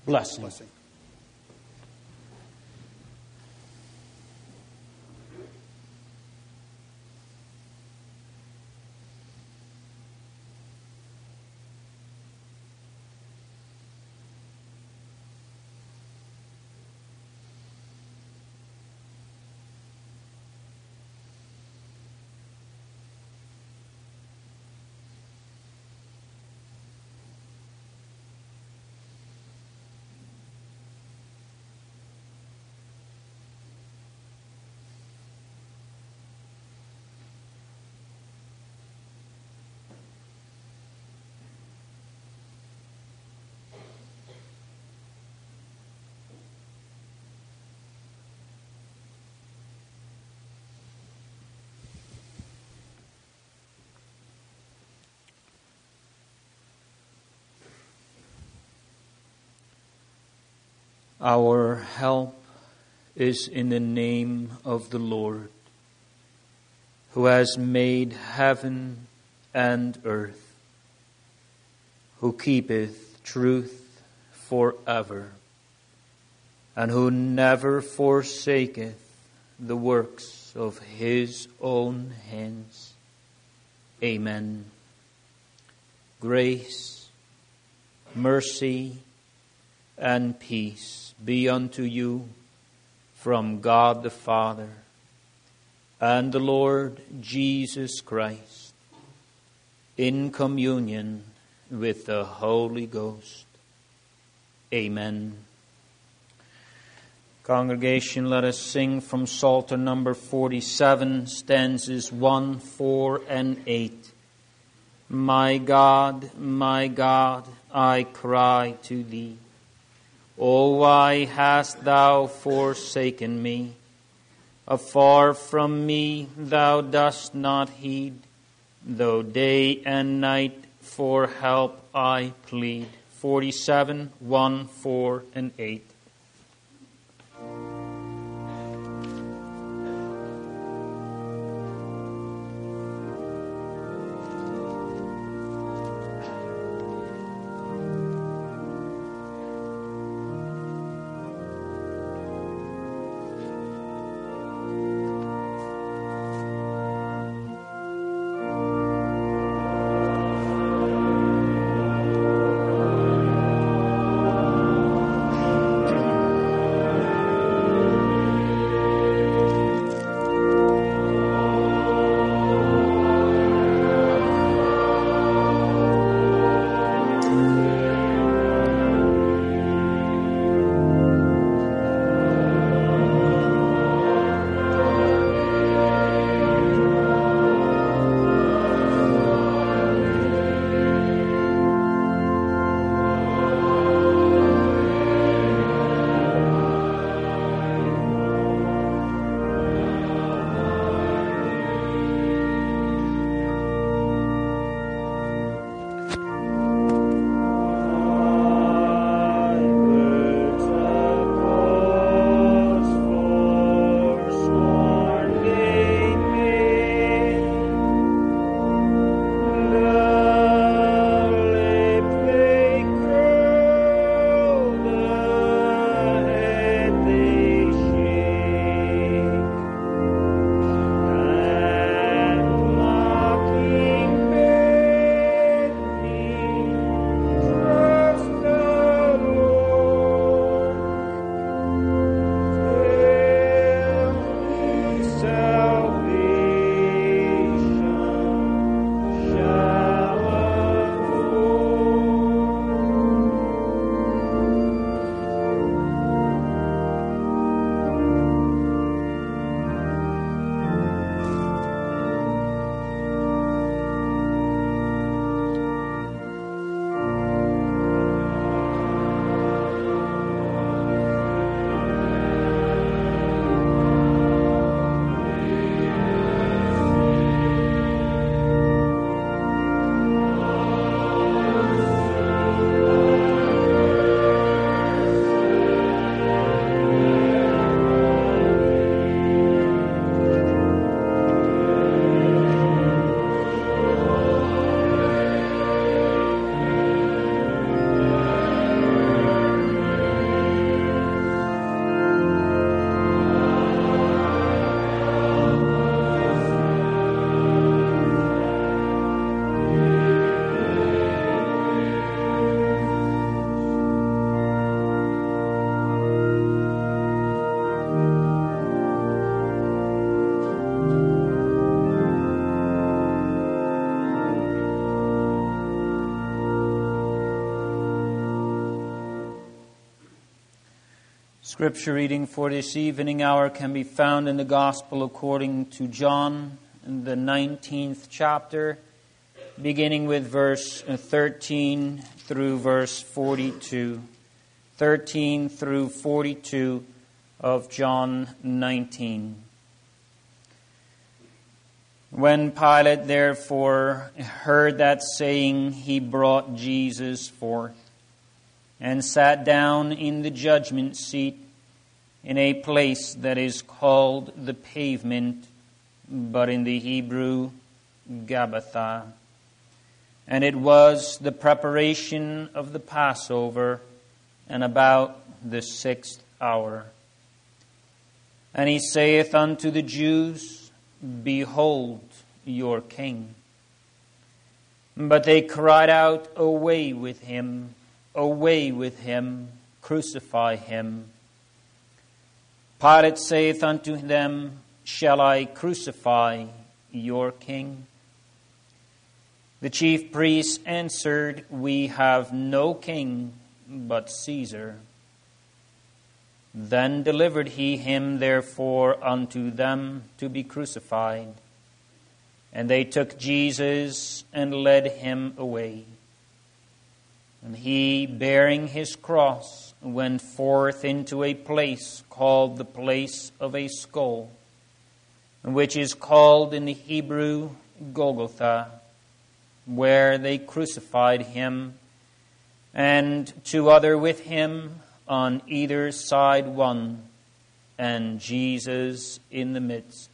blessing. Our help is in the name of the Lord, who has made heaven and earth, who keepeth truth forever, and who never forsaketh the works of his own hands. Amen. Grace, mercy, and peace be unto you from God the Father and the Lord Jesus Christ, in communion with the Holy Ghost. Amen. Congregation, let us sing from Psalter number 47, stanzas 1, 4, and 8. My God, I cry to thee. O why hast thou forsaken me? Afar from me thou dost not heed, though day and night for help I plead. 47, 1, 4, and 8. Scripture reading for this evening hour can be found in the Gospel according to John, in the 19th chapter, beginning with verse 13 through verse 42. 13 through 42 of John 19. When Pilate therefore heard that saying, he brought Jesus forth, and sat down in the judgment seat in a place that is called the Pavement, but in the Hebrew, Gabbatha. And it was the preparation of the Passover, and about the 6th hour. And he saith unto the Jews, Behold your king. But they cried out, Away with him, crucify him. Pilate saith unto them, Shall I crucify your king? The chief priests answered, We have no king but Caesar. Then delivered he him therefore unto them to be crucified. And they took Jesus and led him away. And he, bearing his cross, went forth into a place called the place of a skull, which is called in the Hebrew Golgotha, where they crucified him, and two other with him, on either side one, and Jesus in the midst.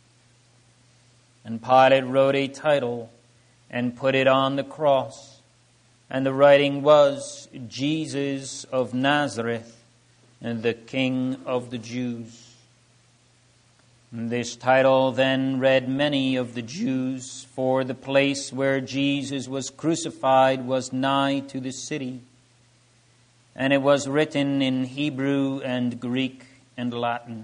And Pilate wrote a title, and put it on the cross, and the writing was, Jesus of Nazareth, and the King of the Jews. This title then read many of the Jews, for the place where Jesus was crucified was nigh to the city, and it was written in Hebrew and Greek and Latin.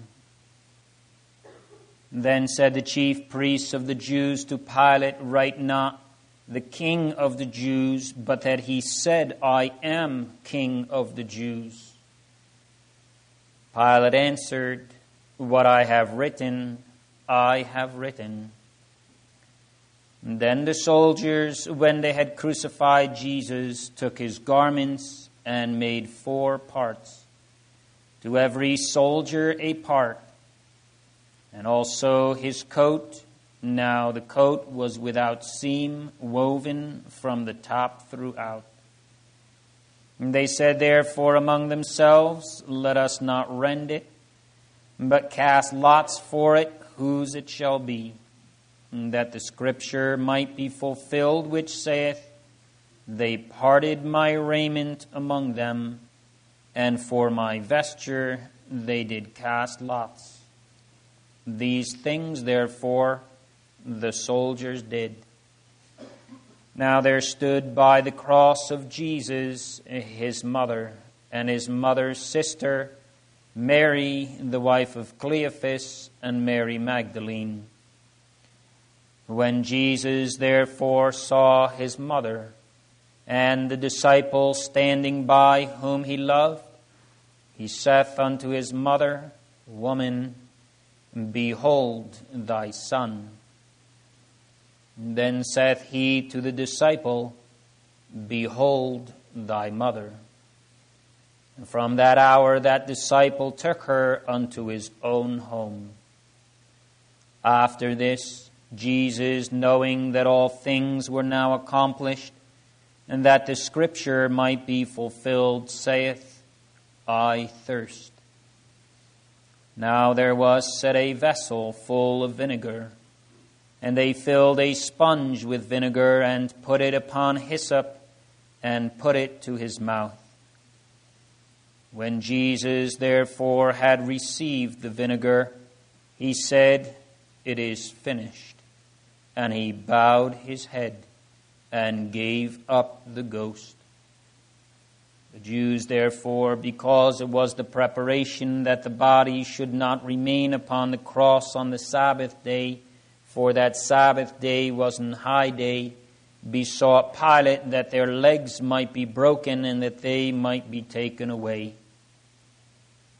Then said the chief priests of the Jews to Pilate, Write not, the King of the Jews, but that he said, I am King of the Jews. Pilate answered, What I have written, I have written. And then the soldiers, when they had crucified Jesus, took his garments and made 4 parts, to every soldier a part, and also his coat. Now the coat was without seam, woven from the top throughout. And they said therefore among themselves, Let us not rend it, but cast lots for it, whose it shall be, and that the scripture might be fulfilled, which saith, They parted my raiment among them, and for my vesture they did cast lots. These things, therefore, the soldiers did. Now there stood by the cross of Jesus his mother, and his mother's sister, Mary, the wife of Cleophas, and Mary Magdalene. When Jesus therefore saw his mother, and the disciple standing by whom he loved, he saith unto his mother, Woman, behold thy son. Then saith he to the disciple, Behold thy mother. And from that hour that disciple took her unto his own home. After this, Jesus, knowing that all things were now accomplished, and that the scripture might be fulfilled, saith, I thirst. Now there was set a vessel full of vinegar, and they filled a sponge with vinegar, and put it upon hyssop, and put it to his mouth. When Jesus therefore had received the vinegar, he said, It is finished. And he bowed his head, and gave up the ghost. The Jews therefore, because it was the preparation that the body should not remain upon the cross on the Sabbath day, for that Sabbath day was an high day, besought Pilate that their legs might be broken and that they might be taken away.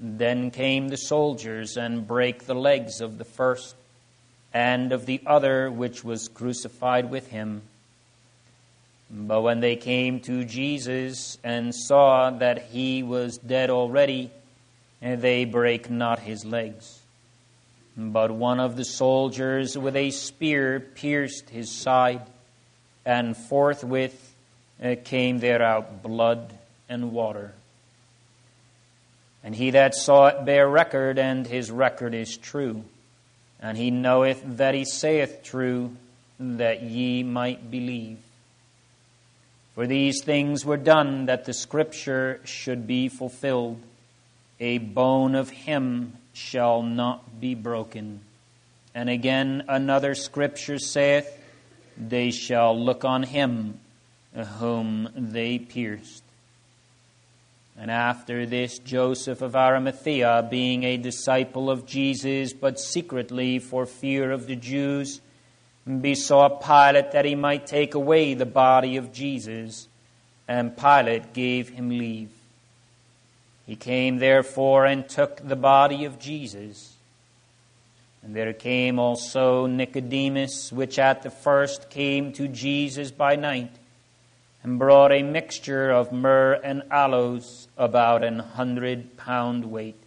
Then came the soldiers and brake the legs of the first and of the other which was crucified with him. But when they came to Jesus and saw that he was dead already, they brake not his legs. But one of the soldiers with a spear pierced his side, and forthwith came there out blood and water. And he that saw it bare record, and his record is true. And he knoweth that he saith true, that ye might believe. For these things were done, that the Scripture should be fulfilled. A bone of him shall not be broken. And again another Scripture saith, they shall look on him whom they pierced. And after this, Joseph of Arimathea, being a disciple of Jesus, but secretly for fear of the Jews, besought Pilate that he might take away the body of Jesus. And Pilate gave him leave. He came therefore and took the body of Jesus. And there came also Nicodemus, which at the first came to Jesus by night, and brought a mixture of myrrh and aloes, about 100 pound weight.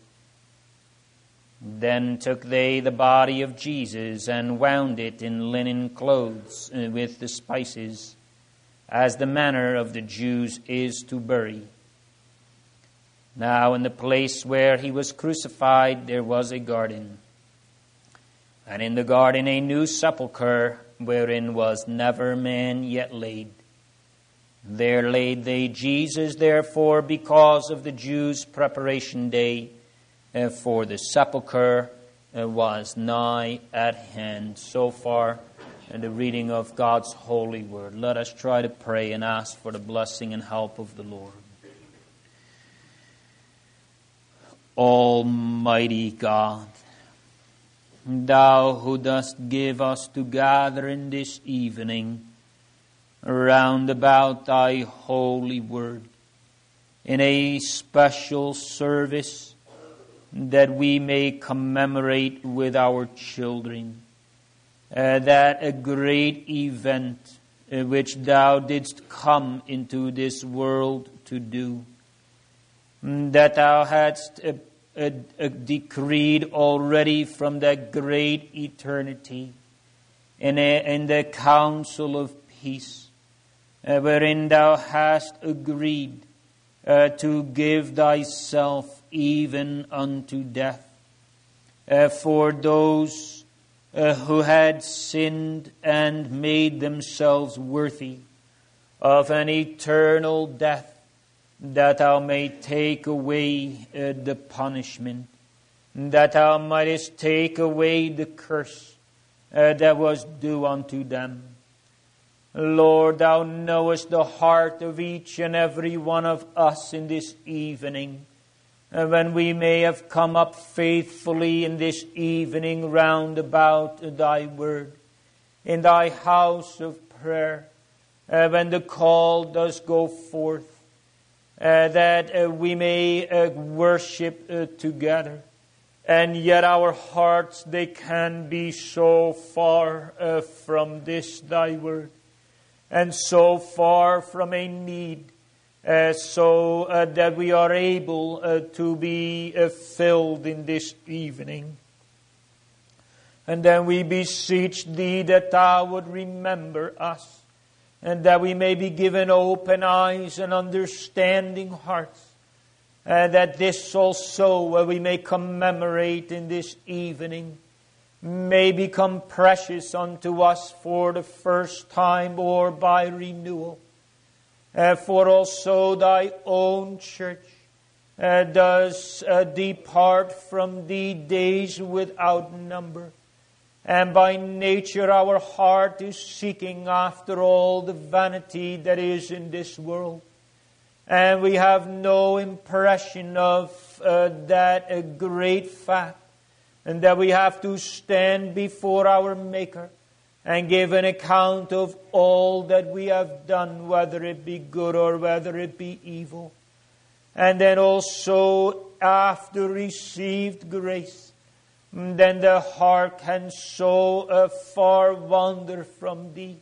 Then took they the body of Jesus, and wound it in linen clothes with the spices, as the manner of the Jews is to bury. Now in the place where he was crucified there was a garden, and in the garden a new sepulchre, wherein was never man yet laid. There laid they Jesus, therefore, because of the Jews' preparation day, for the sepulchre was nigh at hand. So far, the reading of God's holy word. Let us try to pray and ask for the blessing and help of the Lord. Almighty God, Thou who dost give us to gather in this evening round about Thy holy word in a special service that we may commemorate with our children that a great event which Thou didst come into this world to do, that Thou hadst decreed already from that great eternity in the council of peace, wherein Thou hast agreed to give Thyself even unto death for those who had sinned and made themselves worthy of an eternal death, that Thou may take away the punishment, that Thou mightest take away the curse that was due unto them. Lord, Thou knowest the heart of each and every one of us in this evening, when we may have come up faithfully in this evening round about Thy word, in Thy house of prayer, when the call does go forth, that we may worship together. And yet our hearts, they can be so far from this Thy word, and so far from a need, so that we are able to be filled in this evening. And then we beseech Thee that Thou would remember us, and that we may be given open eyes and understanding hearts, that this also we may commemorate in this evening may become precious unto us for the first time or by renewal. For also Thy own church does depart from Thee days without number. And by nature our heart is seeking after all the vanity that is in this world. And we have no impression of that great fact, and that we have to stand before our Maker and give an account of all that we have done, whether it be good or whether it be evil. And then also after received grace, then the heart can so far wander from Thee,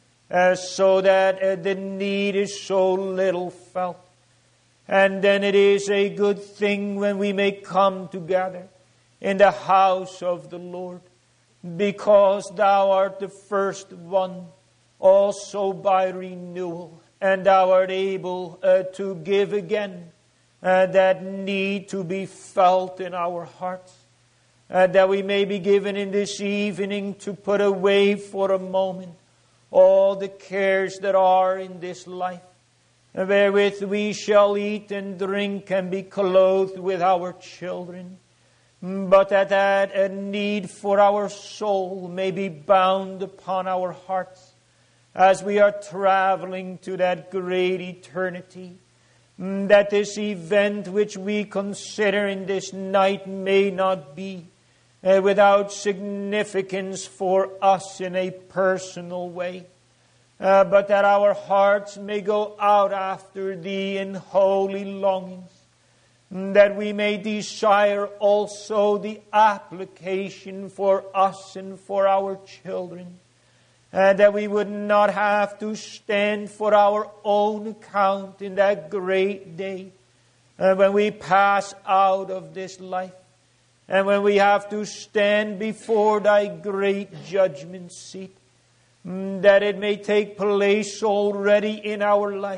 so that the need is so little felt. And then it is a good thing when we may come together in the house of the Lord, because Thou art the first one, also by renewal, and Thou art able to give again that need to be felt in our hearts, that we may be given in this evening to put away for a moment all the cares that are in this life, wherewith we shall eat and drink and be clothed with our children, but that a need for our soul may be bound upon our hearts as we are traveling to that great eternity, that this event which we consider in this night may not be without significance for us in a personal way, but that our hearts may go out after Thee in holy longings, that we may desire also the application for us and for our children, that we would not have to stand for our own account in that great day when we pass out of this life, and when we have to stand before Thy great judgment seat, that it may take place already in our life,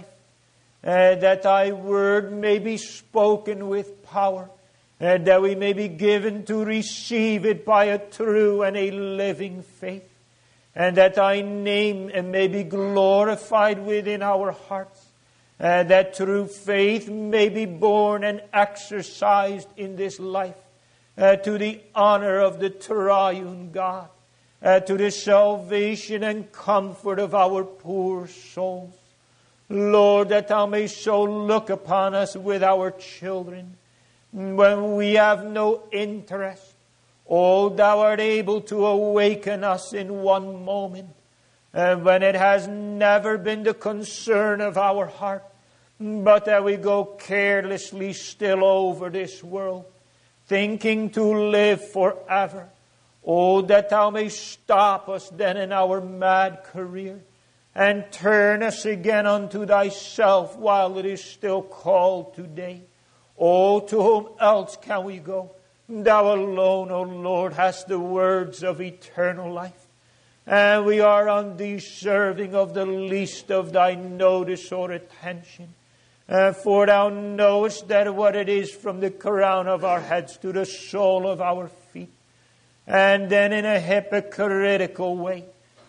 that Thy word may be spoken with power, that we may be given to receive it by a true and a living faith, and that Thy name may be glorified within our hearts, that true faith may be born and exercised in this life, to the honor of the triune God, to the salvation and comfort of our poor souls. Lord, that Thou mayst so look upon us with our children, when we have no interest. Oh, Thou art able to awaken us in one moment, when it has never been the concern of our heart, but that we go carelessly still over this world, thinking to live forever. Oh, that Thou mayst stop us then in our mad career, and turn us again unto Thyself while it is still called today. Oh, to whom else can we go? Thou alone, O Lord, hast the words of eternal life, and we are undeserving of the least of Thy notice or attention. For Thou knowest that what it is from the crown of our heads to the sole of our feet. And then in a hypocritical way,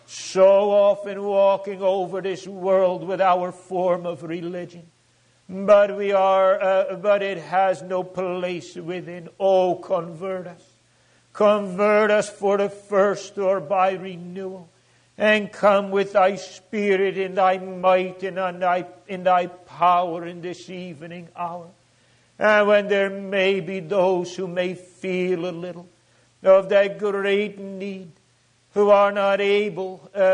so often walking over this world with our form of religion. But it has no place within. Oh, convert us. Convert us for the first or by renewal. And come with Thy Spirit in Thy might and in Thy power in this evening hour. And when there may be those who may feel a little of that great need, who are not able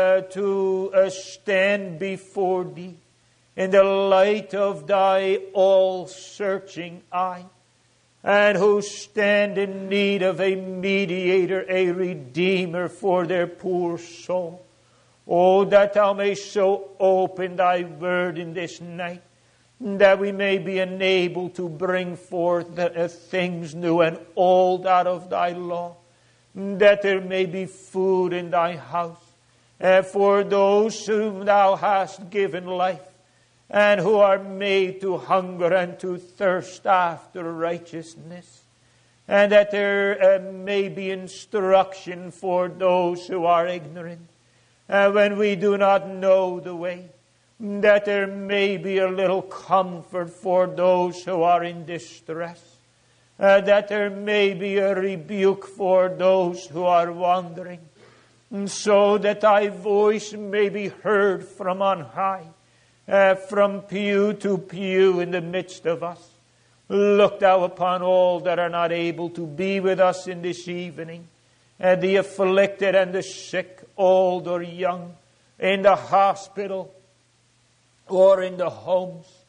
to stand before Thee in the light of Thy all-searching eye, and who stand in need of a mediator, a redeemer for their poor soul. Oh, that Thou mayst so open Thy word in this night, that we may be enabled to bring forth things new and old out of Thy law, that there may be food in Thy house for those whom Thou hast given life, and who are made to hunger and to thirst after righteousness, and that there may be instruction for those who are ignorant, when we do not know the way, that there may be a little comfort for those who are in distress, that there may be a rebuke for those who are wandering, so that Thy voice may be heard from on high, from pew to pew in the midst of us. Look Thou upon all that are not able to be with us in this evening, the afflicted and the sick, old or young, in the hospital or in the homes,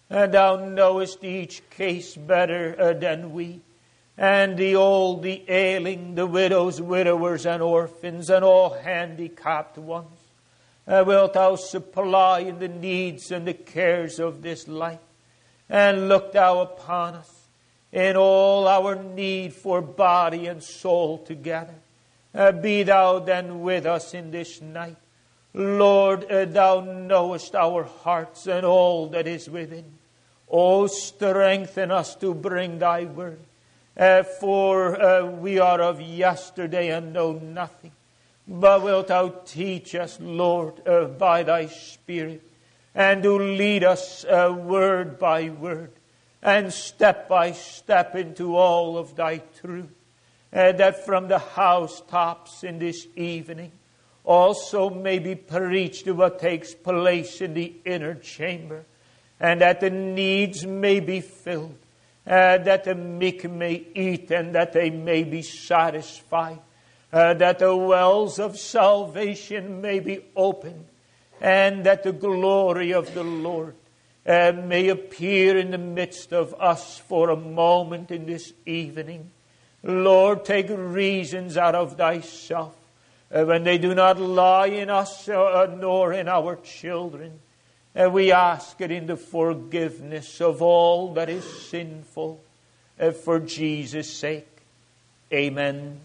Thou knowest each case better than we, and the old, the ailing, the widows, widowers, and orphans, and all handicapped ones. Wilt thou supply in the needs and the cares of this life, and look thou upon us in all our need for body and soul together. Be thou then with us in this night. Lord, thou knowest our hearts and all that is within. O strengthen us to bring thy word. For we are of yesterday and know nothing. But wilt thou teach us, Lord, by thy Spirit, and to lead us word by word, and step by step into all of thy truth, that from the housetops in this evening also may be preached what takes place in the inner chamber, and that the needs may be filled, that the meek may eat, and that they may be satisfied, that the wells of salvation may be opened, and that the glory of the Lord may appear in the midst of us for a moment in this evening. Lord, take reasons out of thyself when they do not lie in us nor in our children. We ask it in the forgiveness of all that is sinful for Jesus' sake. Amen.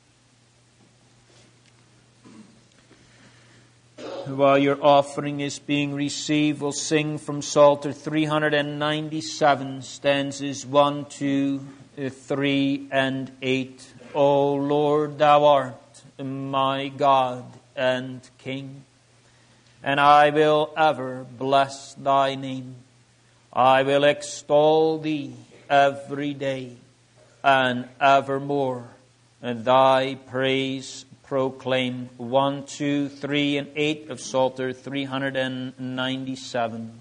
While your offering is being received, we'll sing from Psalter 397, stanzas 1, 2, 3, and 8. O Lord, thou art my God and King, and I will ever bless thy name. I will extol thee every day, and evermore thy praise proclaim. 1, 2, 3, and 8 of Psalter 397.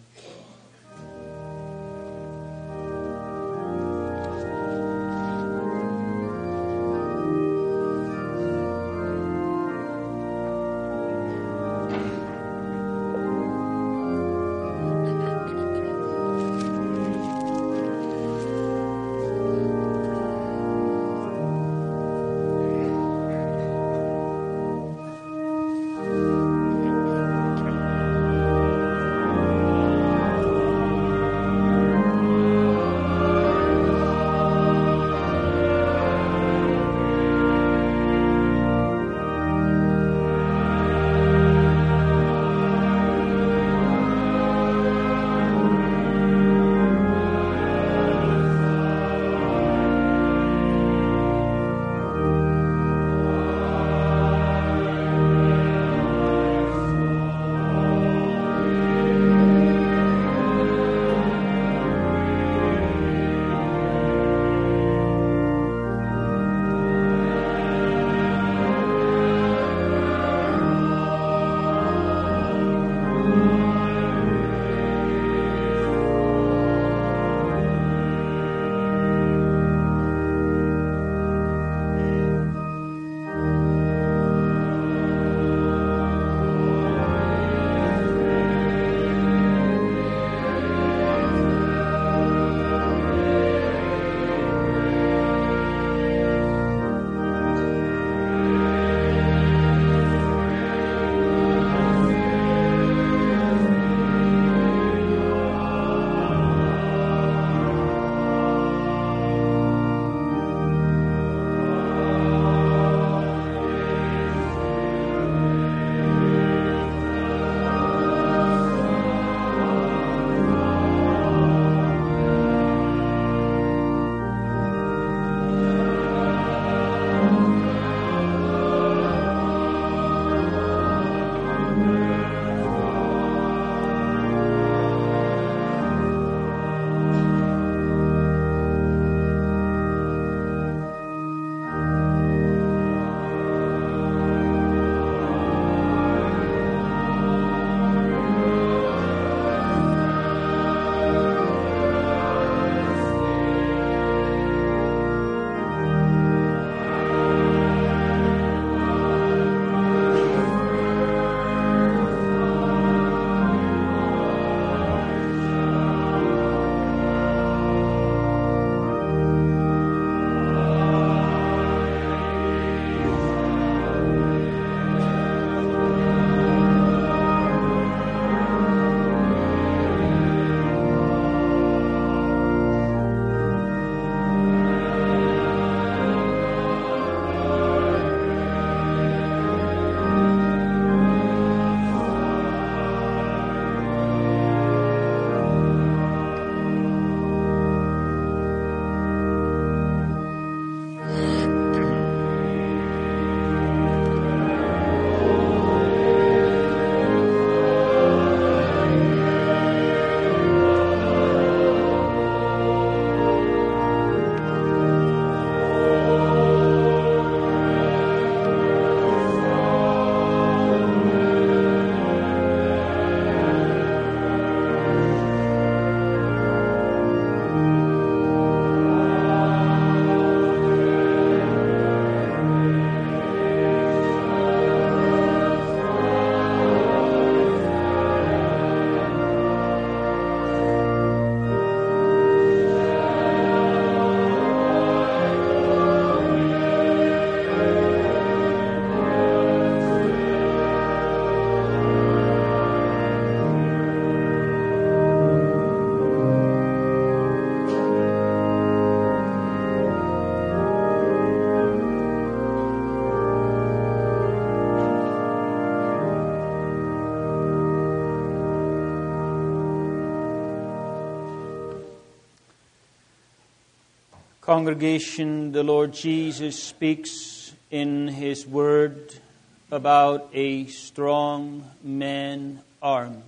Congregation, the Lord Jesus speaks in His Word about a strong man armed,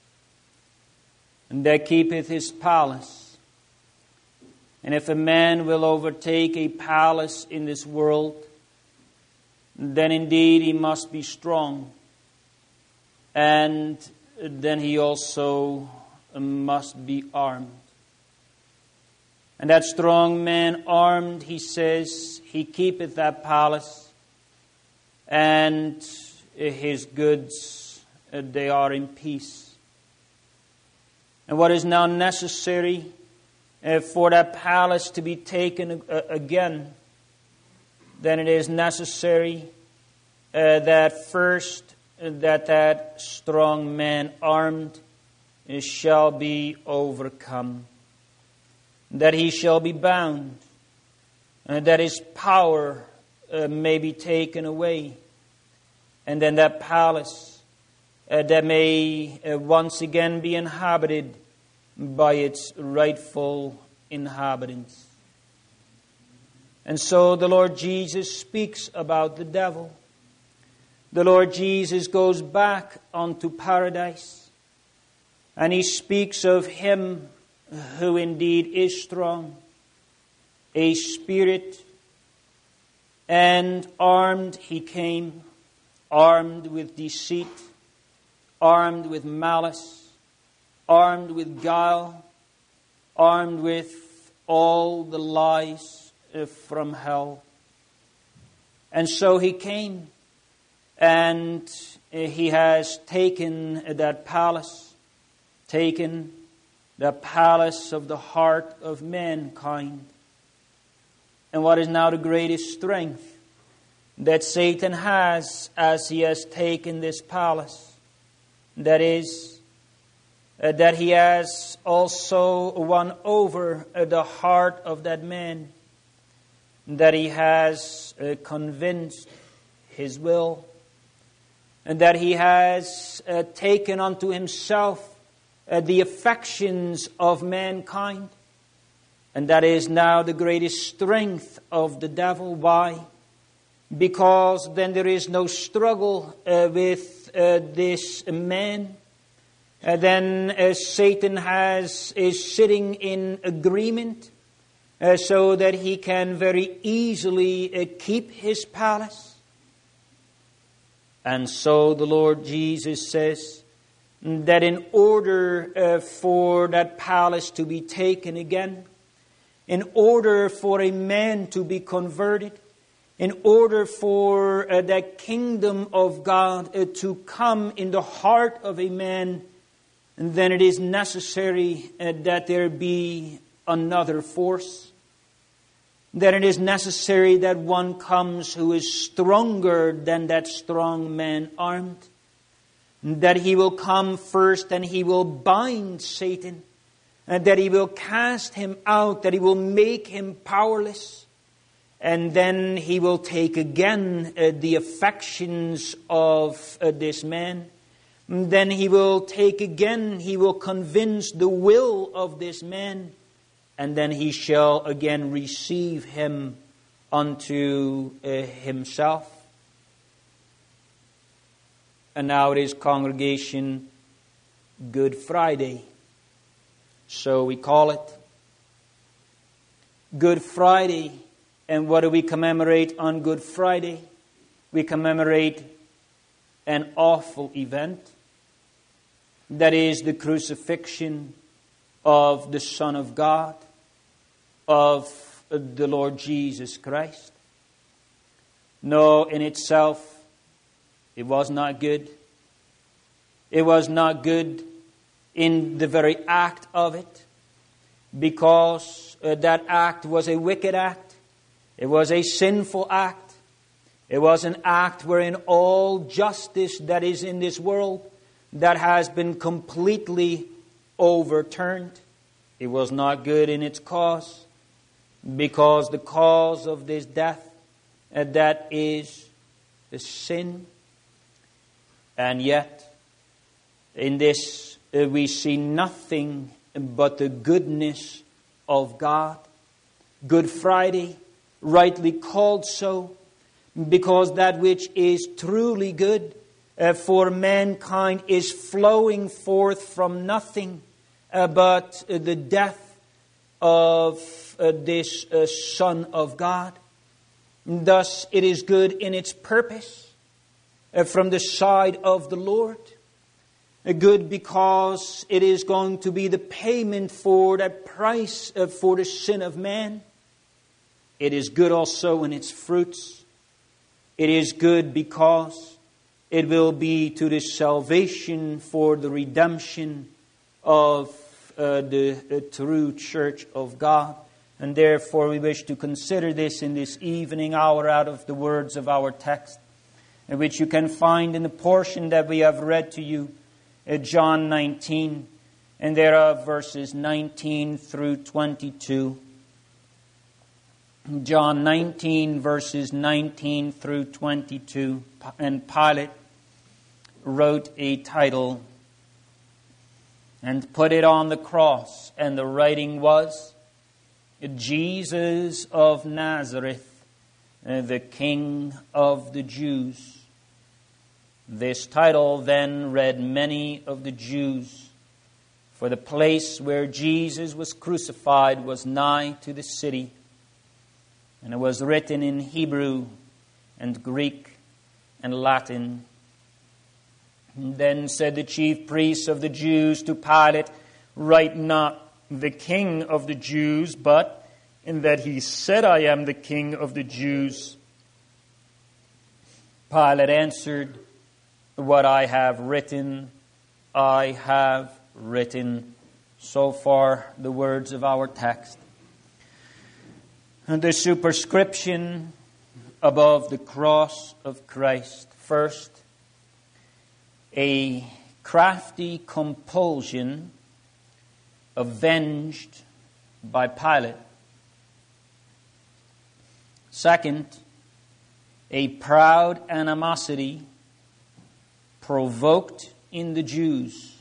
and that keepeth his palace. And if a man will overtake a palace in this world, then indeed he must be strong, and then he also must be armed. And that strong man armed, he says, he keepeth that palace, and his goods, they are in peace. And what is now necessary for that palace to be taken again, then it is necessary that first that strong man armed shall be overcome, that he shall be bound, and that his power may be taken away, and then that palace that may once again be inhabited by its rightful inhabitants. And so the Lord Jesus speaks about the devil. The Lord Jesus goes back onto paradise, and he speaks of him who indeed is strong, a spirit, and armed he came, armed with deceit, armed with malice, armed with guile, armed with all the lies from hell. And so he came, and he has taken that palace, taken the palace of the heart of mankind. And what is now the greatest strength that Satan has as he has taken this palace? That is, that he has also won over the heart of that man, that he has convinced his will, and that he has taken unto himself the affections of mankind. And that is now the greatest strength of the devil. Why? Because then there is no struggle with this man. Then Satan is sitting in agreement so that he can very easily keep his palace. And so the Lord Jesus says that in order for that palace to be taken again, in order for a man to be converted, in order for that kingdom of God to come in the heart of a man, then it is necessary that there be another force. That it is necessary that one comes who is stronger than that strong man armed. That he will come first and he will bind Satan. And that he will cast him out, that he will make him powerless. And then he will take again the affections of this man. Then he will take again, he will convince the will of this man. And then he shall again receive him unto himself. And now it is, congregation, Good Friday. So we call it Good Friday. And what do we commemorate on Good Friday? We commemorate an awful event. That is the crucifixion of the Son of God, of the Lord Jesus Christ. No, in itself, it was not good. It was not good in the very act of it, because that act was a wicked act. It was a sinful act. It was an act wherein all justice that is in this world, that has been completely overturned. It was not good in its cause, because the cause of this death, that is the sin. And yet, in this we see nothing but the goodness of God. Good Friday, rightly called so, because that which is truly good for mankind is flowing forth from nothing but the death of this Son of God. Thus it is good in its purpose from the side of the Lord. Good because it is going to be the payment for that price for the sin of man. It is good also in its fruits. It is good because it will be to the salvation for the redemption of the true church of God. And therefore we wish to consider this in this evening hour out of the words of our text, which you can find in the portion that we have read to you, John 19, and there are verses 19 through 22. John 19, verses 19 through 22. And Pilate wrote a title and put it on the cross, and the writing was, Jesus of Nazareth, the King of the Jews. This title then read many of the Jews, for the place where Jesus was crucified was nigh to the city, and it was written in Hebrew and Greek and Latin. And then said the chief priests of the Jews to Pilate, write not the King of the Jews, but in that he said, I am the King of the Jews. Pilate answered, what I have written, I have written. So far, the words of our text. And the superscription above the cross of Christ. First, a crafty compulsion avenged by Pilate. Second, a proud animosity provoked in the Jews.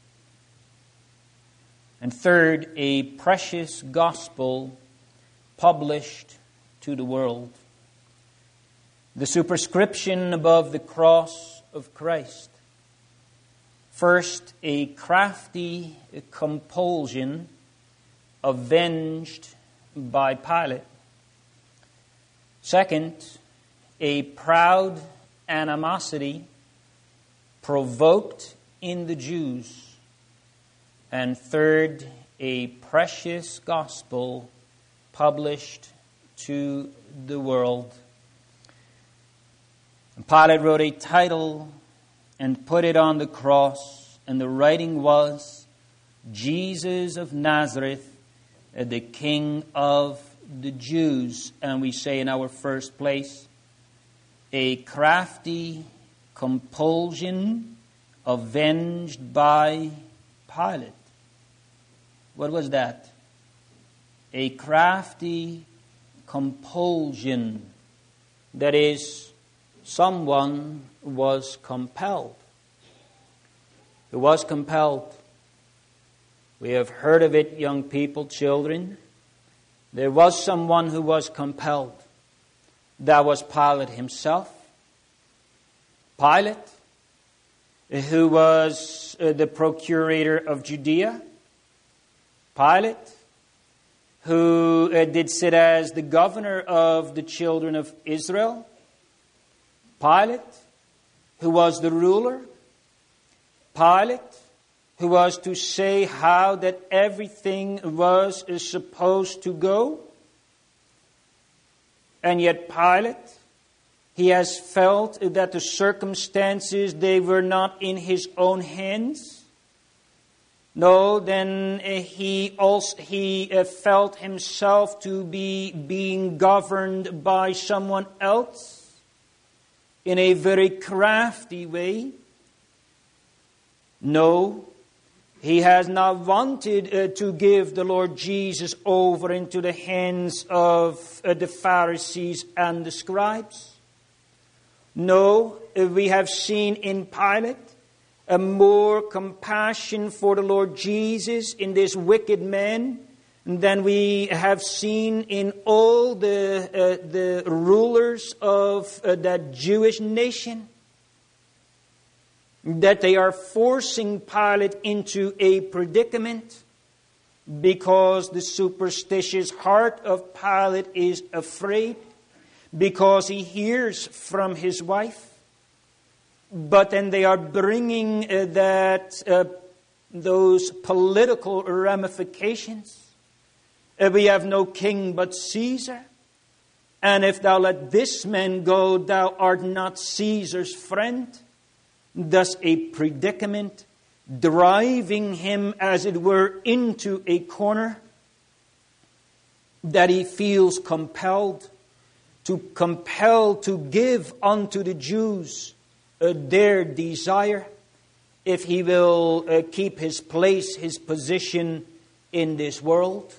And third, a precious gospel published to the world. The superscription above the cross of Christ. First, a crafty compulsion avenged by Pilate. Second, a proud animosity provoked in the Jews. And third, a precious gospel published to the world. And Pilate wrote a title and put it on the cross, and the writing was, Jesus of Nazareth, the King of the Jews. And we say in our first place, a crafty compulsion avenged by Pilate. What was that? A crafty compulsion. That is, someone was compelled. Who was compelled? We have heard of it, young people, children. There was someone who was compelled. That was Pilate himself. Pilate, who was the procurator of Judea. Pilate, who did sit as the governor of the children of Israel. Pilate, who was the ruler. Pilate, who was to say how that everything was supposed to go. And yet Pilate, he has felt that the circumstances, they were not in his own hands. No, then he felt himself to be being governed by someone else in a very crafty way. No, he has not wanted to give the Lord Jesus over into the hands of the Pharisees and the scribes. No, we have seen in Pilate a more compassion for the Lord Jesus in this wicked man than we have seen in all the rulers of that Jewish nation. That they are forcing Pilate into a predicament because the superstitious heart of Pilate is afraid, because he hears from his wife. But then they are bringing those political ramifications. We have no king but Caesar. And if thou let this man go, thou art not Caesar's friend. Thus a predicament, driving him, as it were, into a corner that he feels compelled to give unto the Jews their desire, if he will keep his place, his position in this world.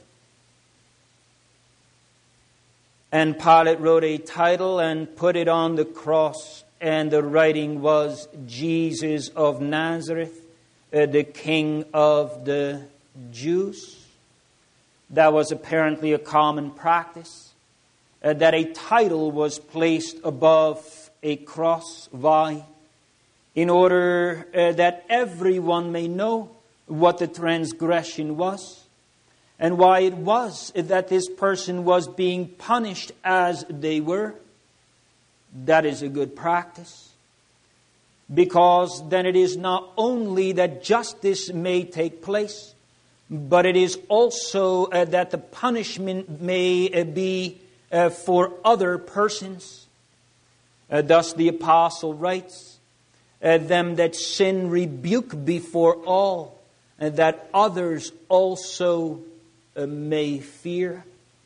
And Pilate wrote a title and put it on the cross, and the writing was Jesus of Nazareth, the King of the Jews. That was apparently a common practice, that a title was placed above a cross. Why? In order that everyone may know what the transgression was, and why it was that this person was being punished as they were. That is a good practice, because then it is not only that justice may take place, but it is also that the punishment may be for other persons. Thus the apostle writes, them that sin rebuke before all, that others also may fear.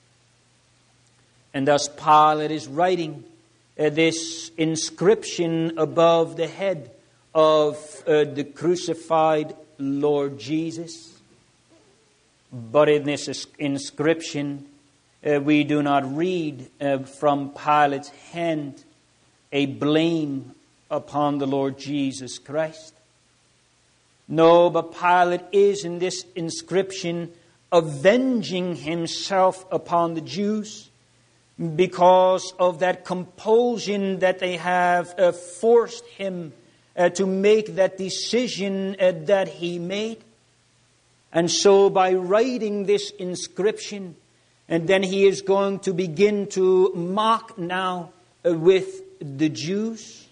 And thus Pilate is writing this inscription above the head of the crucified Lord Jesus. But in this inscription, we do not read from Pilate's hand a blame upon the Lord Jesus Christ. No, but Pilate is in this inscription avenging himself upon the Jews, because of that compulsion that they have forced him to make that decision that he made. And so by writing this inscription, and then he is going to begin to mock now with the Jews.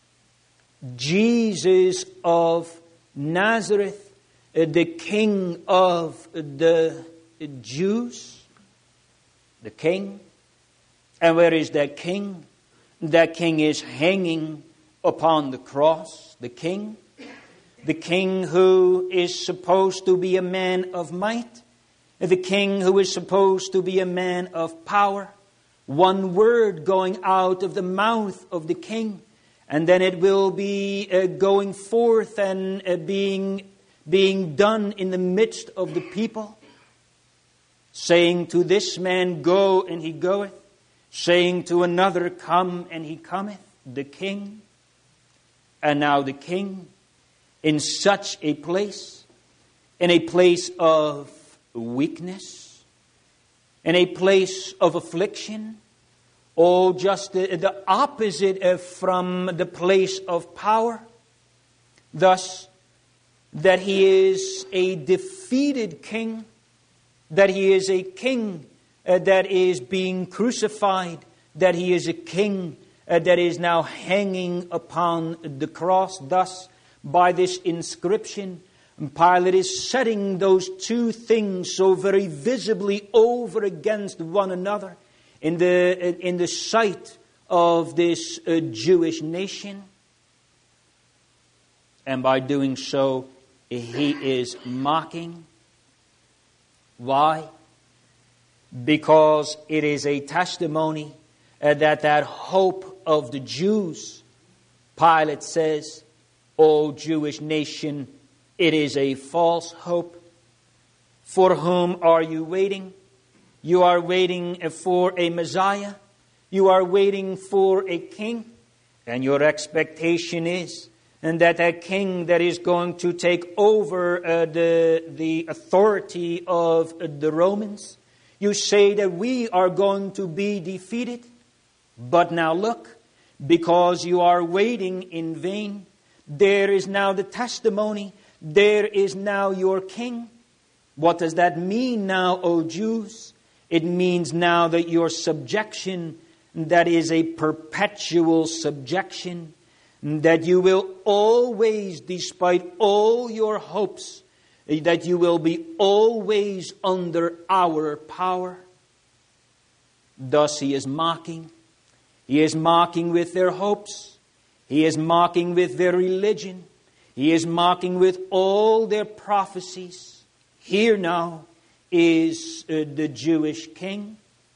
Jesus of Nazareth, the King of the Jews. The King. And where is that King? That King is hanging upon the cross. The King. The King who is supposed to be a man of might. The King who is supposed to be a man of power. One word going out of the mouth of the King, and then it will be going forth and being done in the midst of the people. Saying to this man, go, and he goeth. Saying to another, come, and he cometh. The King. And now the King, in such a place, in a place of weakness, in a place of affliction, just the opposite from the place of power. Thus, that he is a defeated king, that he is a king that is being crucified, that he is a king that is now hanging upon the cross. Thus, by this inscription, Pilate is setting those two things so very visibly over against one another in the sight of this Jewish nation. And by doing so, he is mocking. Why? Because it is a testimony that hope of the Jews, Pilate says, O Jewish nation, it is a false hope. For whom are you waiting? You are waiting for a Messiah. You are waiting for a king. And your expectation is and that a king that is going to take over the authority of the Romans. You say that we are going to be defeated. But now look, because you are waiting in vain, there is now the testimony, there is now your king. What does that mean now, O Jews? It means now that your subjection, that is a perpetual subjection, that you will always, despite all your hopes, that you will be always under our power. Thus he is mocking. He is mocking with their hopes. He is mocking with their religion. He is mocking with all their prophecies. Here now is the Jewish king.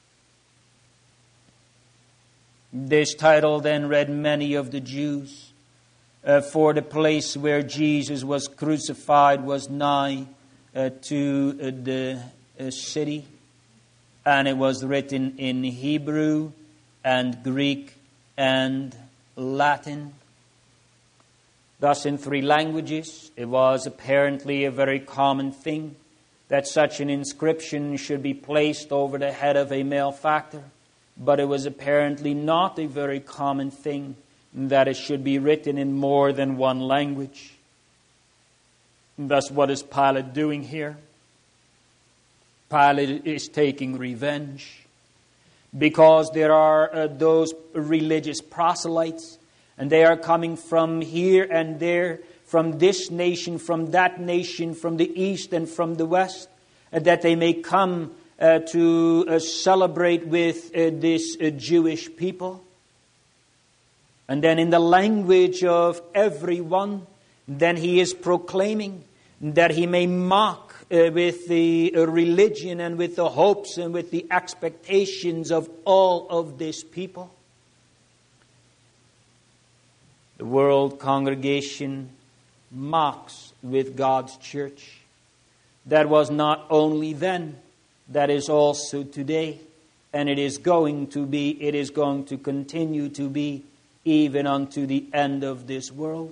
This title then read many of the Jews, for the place where Jesus was crucified was nigh to the city, and it was written in Hebrew and Greek and Latin. Thus in 3 languages. It was apparently a very common thing that such an inscription should be placed over the head of a malefactor. But it was apparently not a very common thing that it should be written in more than one language. Thus, what is Pilate doing here? Pilate is taking revenge. Because there are those religious proselytes, and they are coming from here and there, from this nation, from that nation, from the east and from the west, that they may come to celebrate with this Jewish people. And then in the language of everyone, then he is proclaiming that he may mock with the religion and with the hopes and with the expectations of all of this people. The world congregation mocks with God's church. That was not only then, that is also today, and it is going to continue to be even unto the end of this world.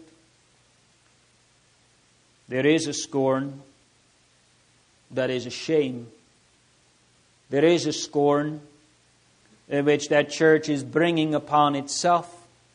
There is a scorn that is a shame. There is a scorn in which that church is bringing upon itself.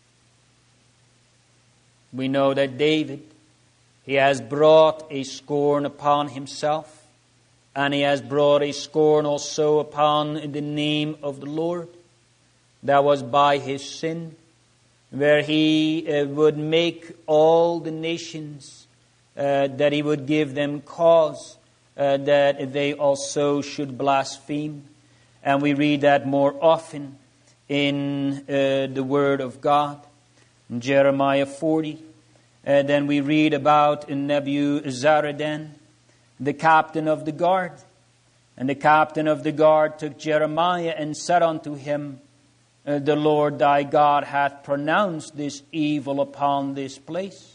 We know that David, he has brought a scorn upon himself, and he has brought a scorn also upon the name of the Lord. That was by his sin, where he would make all the nations, that he would give them cause, that they also should blaspheme. And we read that more often in the Word of God. In Jeremiah 40, then we read about Nebuzaradan, the captain of the guard. And the captain of the guard took Jeremiah and said unto him, the Lord thy God hath pronounced this evil upon this place.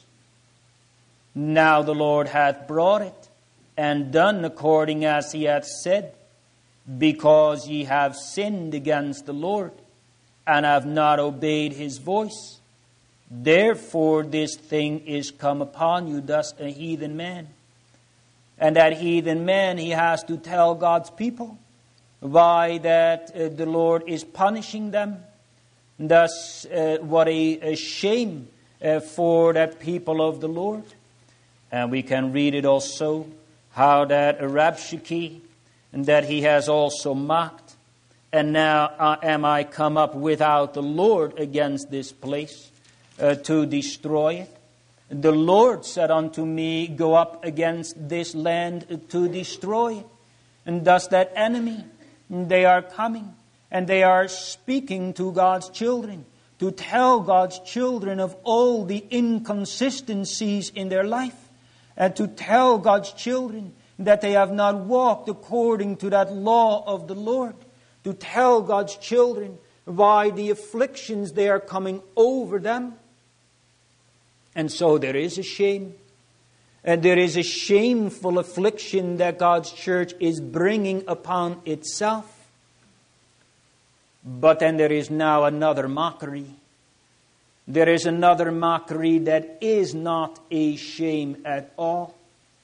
Now the Lord hath brought it, and done according as he hath said, because ye have sinned against the Lord, and have not obeyed his voice. Therefore this thing is come upon you, thus a heathen man. And that heathen man, he has to tell God's people why that the Lord is punishing them. Thus, what a shame for that people of the Lord. And we can read it also, how that Rabshakeh, and that he has also mocked. And now am I come up without the Lord against this place to destroy it? The Lord said unto me, go up against this land to destroy it. And thus that enemy, they are coming, and they are speaking to God's children, to tell God's children of all the inconsistencies in their life, and to tell God's children that they have not walked according to that law of the Lord, to tell God's children why the afflictions they are coming over them. And so there is a shame. And there is a shameful affliction that God's church is bringing upon itself. But then there is now another mockery. There is another mockery that is not a shame at all.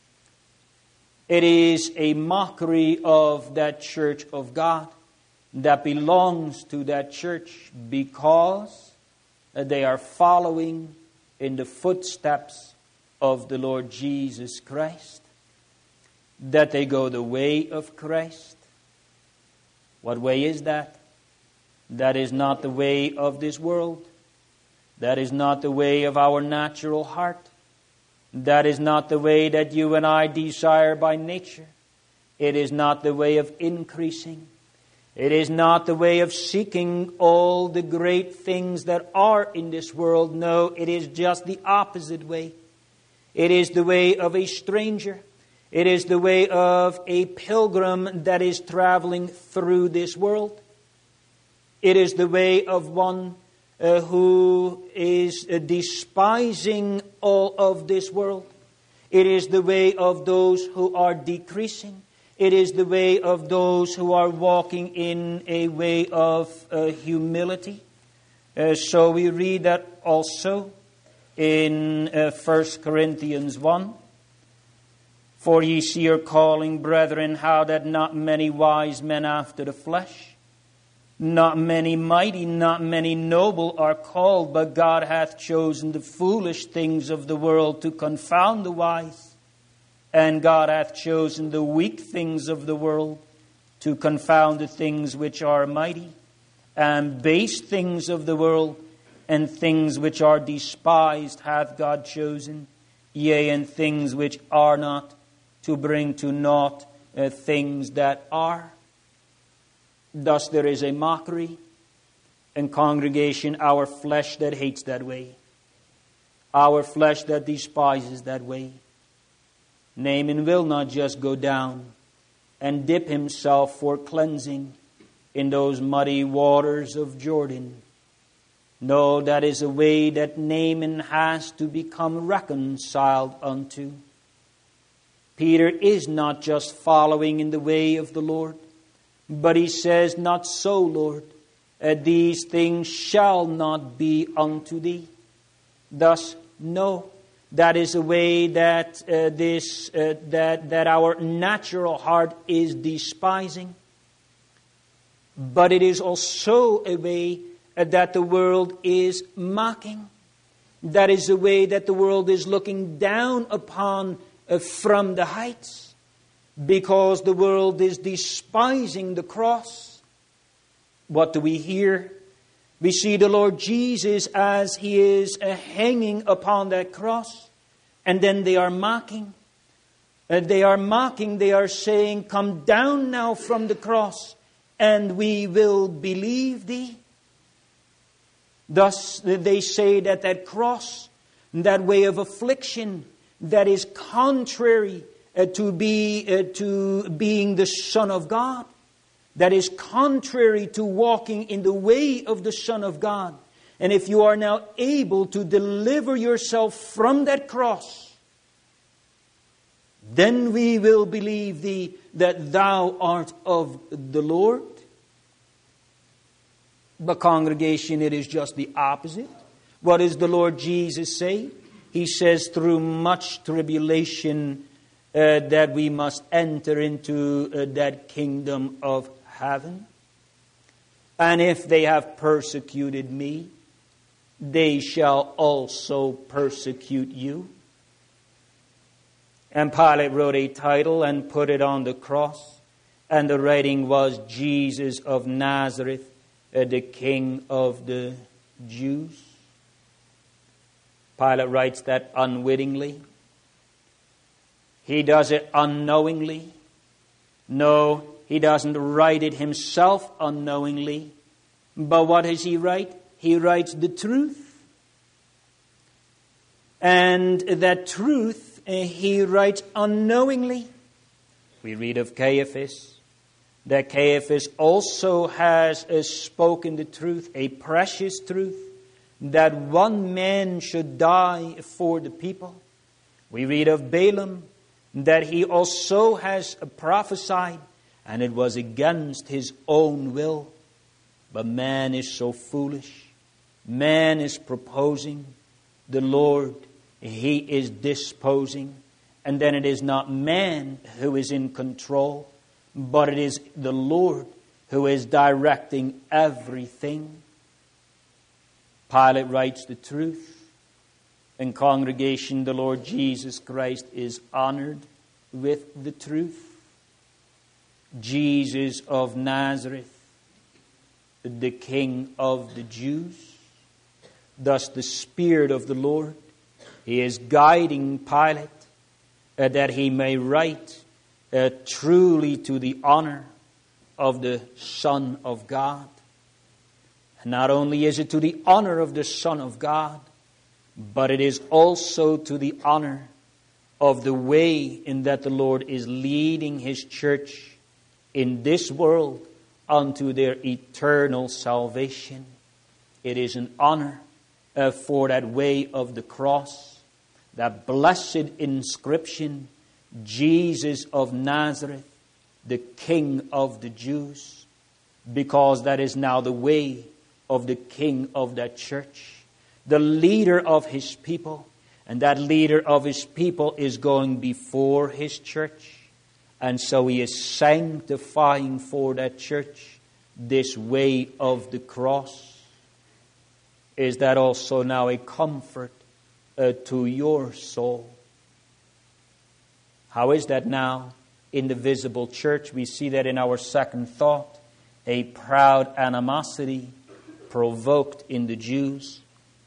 It is a mockery of that church of God that belongs to that church because they are following in the footsteps of the Lord Jesus Christ. That they go the way of Christ. What way is that? That is not the way of this world. That is not the way of our natural heart. That is not the way that you and I desire by nature. It is not the way of increasing. It is not the way of seeking all the great things that are in this world. No, it is just the opposite way. It is the way of a stranger. It is the way of a pilgrim that is traveling through this world. It is the way of one who is despising all of this world. It is the way of those who are decreasing. It is the way of those who are walking in a way of humility. So we read that also in 1 Corinthians 1. For ye see your calling, brethren, how that not many wise men after the flesh, not many mighty, not many noble are called, but God hath chosen the foolish things of the world to confound the wise. And God hath chosen the weak things of the world to confound the things which are mighty, and base things of the world, and things which are despised hath God chosen, yea, and things which are not, to bring to naught things that are. Thus there is a mockery and congregation, our flesh that hates that way. Our flesh that despises that way. Naaman will not just go down and dip himself for cleansing in those muddy waters of Jordan. No, that is a way that Naaman has to become reconciled unto. Peter is not just following in the way of the Lord, but he says, not so, Lord. These things shall not be unto thee. Thus, no, that is a way that that our natural heart is despising. But it is also a way that the world is mocking. That is a way that the world is looking down upon from the heights. Because the world is despising the cross. What do we hear? We see the Lord Jesus as He is hanging upon that cross. And then they are mocking. They are mocking. They are saying, come down now from the cross, and we will believe thee. Thus they say that that cross, that way of affliction, that is contrary to being the Son of God, that is contrary to walking in the way of the Son of God. And if you are now able to deliver yourself from that cross, then we will believe thee that thou art of the Lord. But congregation, it is just the opposite. What does the Lord Jesus say? He says, through much tribulation that we must enter into that kingdom of heaven. And if they have persecuted me, they shall also persecute you. And Pilate wrote a title and put it on the cross. And the writing was, Jesus of Nazareth, the King of the Jews. Pilate writes that unwittingly. He does it unknowingly. No, he doesn't write it himself unknowingly. But what does he write? He writes the truth. And that truth he writes unknowingly. We read of Caiaphas. That Caiaphas also has spoken the truth, a precious truth, that one man should die for the people. We read of Balaam, that he also has prophesied, and it was against his own will. But man is so foolish Man is proposing. The Lord, He is disposing. And then it is not man who is in control, but it is the Lord who is directing everything. Pilate writes the truth. In congregation, the Lord Jesus Christ is honored with the truth. Jesus of Nazareth, the King of the Jews. Thus the Spirit of the Lord, He is guiding Pilate that he may write truly to the honor of the Son of God. And not only is it to the honor of the Son of God, but it is also to the honor of the way in that the Lord is leading His church in this world unto their eternal salvation. It is an honor for that way of the cross, that blessed inscription, Jesus of Nazareth, the King of the Jews, because that is now the way of the King of that church, the leader of His people. And that leader of His people is going before His church. And so He is sanctifying for that church this way of the cross. Is that also now a comfort to your soul? How is that now in the visible church? We see that in our second thought, a proud animosity provoked in the Jews.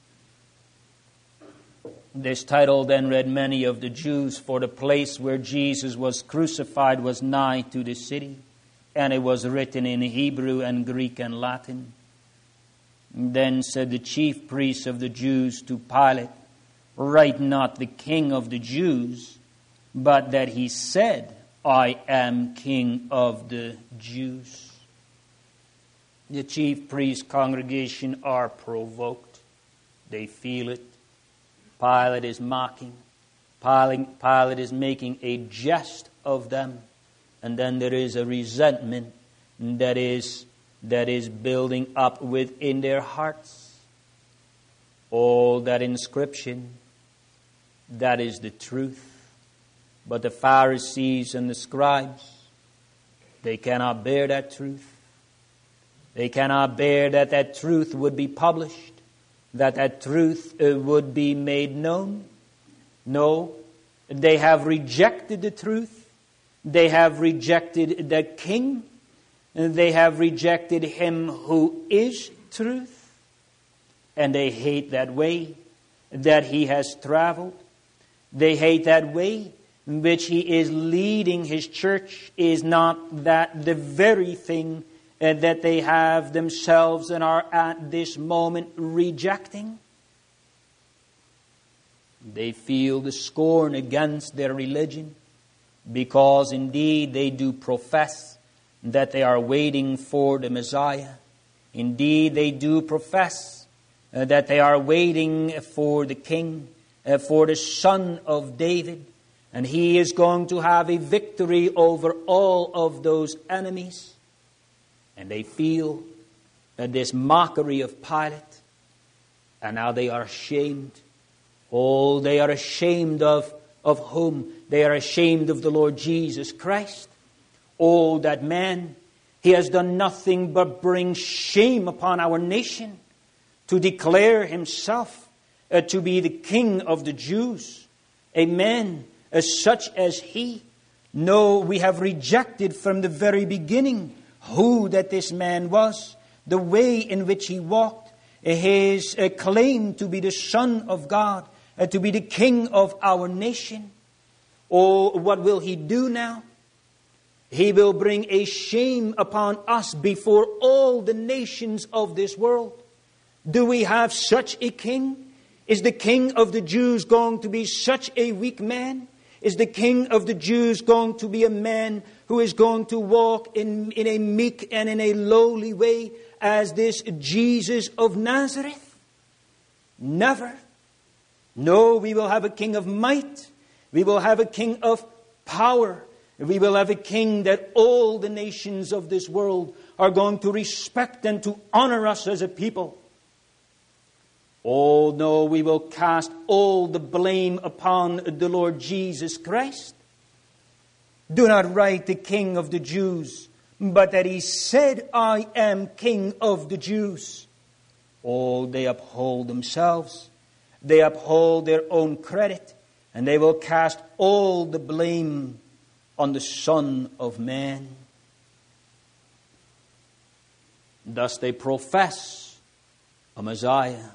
This title then read, Many of the Jews, for the place where Jesus was crucified was nigh to the city, and it was written in Hebrew and Greek and Latin. Then said the chief priests of the Jews to Pilate, Write not the King of the Jews, but that he said, I am King of the Jews. The chief priest congregation are provoked. They feel it. Pilate is mocking. Pilate is making a jest of them. And then there is a resentment that is building up within their hearts. All that inscription, that is the truth. But the Pharisees and the scribes, they cannot bear that truth. They cannot bear that truth would be published, that truth would be made known. No, they have rejected the truth. They have rejected the King. They have rejected Him who is truth. And they hate that way that He has traveled. They hate that way in which He is leading His church is not that the very thing that they have themselves and are at this moment rejecting. They feel the scorn against their religion because indeed they do profess that they are waiting for the Messiah. Indeed they do profess that they are waiting for the King, for the Son of David. And He is going to have a victory over all of those enemies. And they feel this mockery of Pilate. And now they are ashamed. Oh, they are ashamed of whom? They are ashamed of the Lord Jesus Christ. Oh, that man, he has done nothing but bring shame upon our nation to declare himself to be the King of the Jews. A man such as he. No, we have rejected from the very beginning who that this man was, the way in which he walked, his claim to be the Son of God, to be the King of our nation. Oh, what will he do now? He will bring a shame upon us before all the nations of this world. Do we have such a king? Is the King of the Jews going to be such a weak man? Is the King of the Jews going to be a man who is going to walk in a meek and in a lowly way as this Jesus of Nazareth? Never. No, we will have a king of might. We will have a king of power. We will have a king that all the nations of this world are going to respect and to honor us as a people. Oh no, we will cast all the blame upon the Lord Jesus Christ. Do not write the King of the Jews, but that he said, I am King of the Jews. Oh, they uphold themselves. They uphold their own credit, and they will cast all the blame on the Son of Man. Thus they profess a Messiah.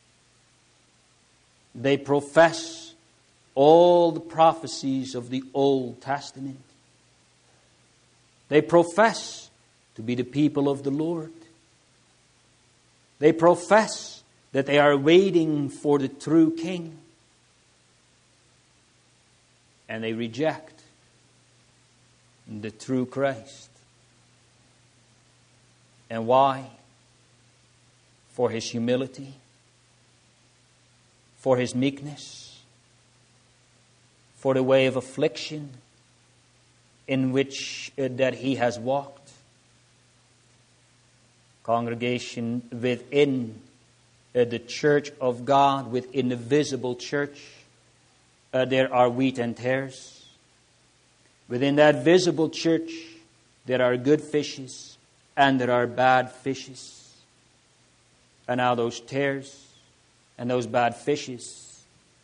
They profess all the prophecies of the Old Testament. They profess to be the people of the Lord. They profess that they are waiting for the true King. And they reject the true Christ. And why? For his humility, for his meekness, for the way of affliction in which that he has walked. Congregation, within the church of God, within the visible church, there are wheat and tares. Within that visible church, there are good fishes and there are bad fishes. And now those tares and those bad fishes,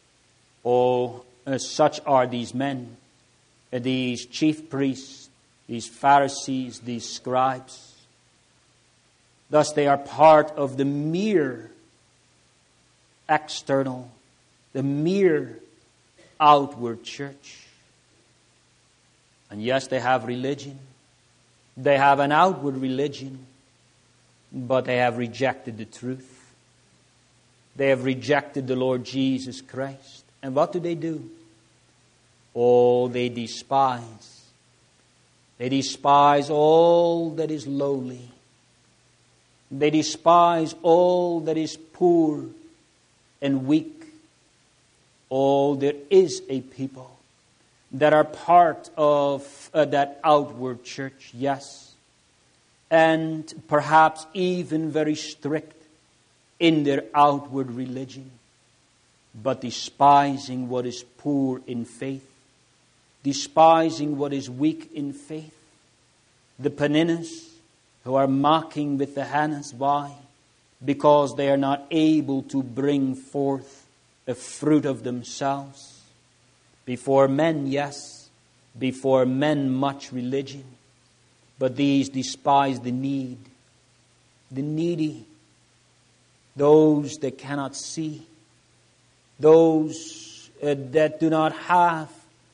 such are these men, these chief priests, these Pharisees, these scribes. Thus they are part of the mere external, the mere outward church. And yes, they have religion. They have an outward religion, but they have rejected the truth. They have rejected the Lord Jesus Christ. And what do? Oh, they despise. They despise all that is lowly. They despise all that is poor and weak. Oh, there is a people that are part of that outward church, yes. And perhaps even very strict in their outward religion, but despising what is poor in faith, despising what is weak in faith. The Peninnahs, who are mocking with the Hannahs. Why? Because they are not able to bring forth a fruit of themselves. Before men, yes. Before men, much religion. But these despise the need, the needy, those that cannot see, those that do not have,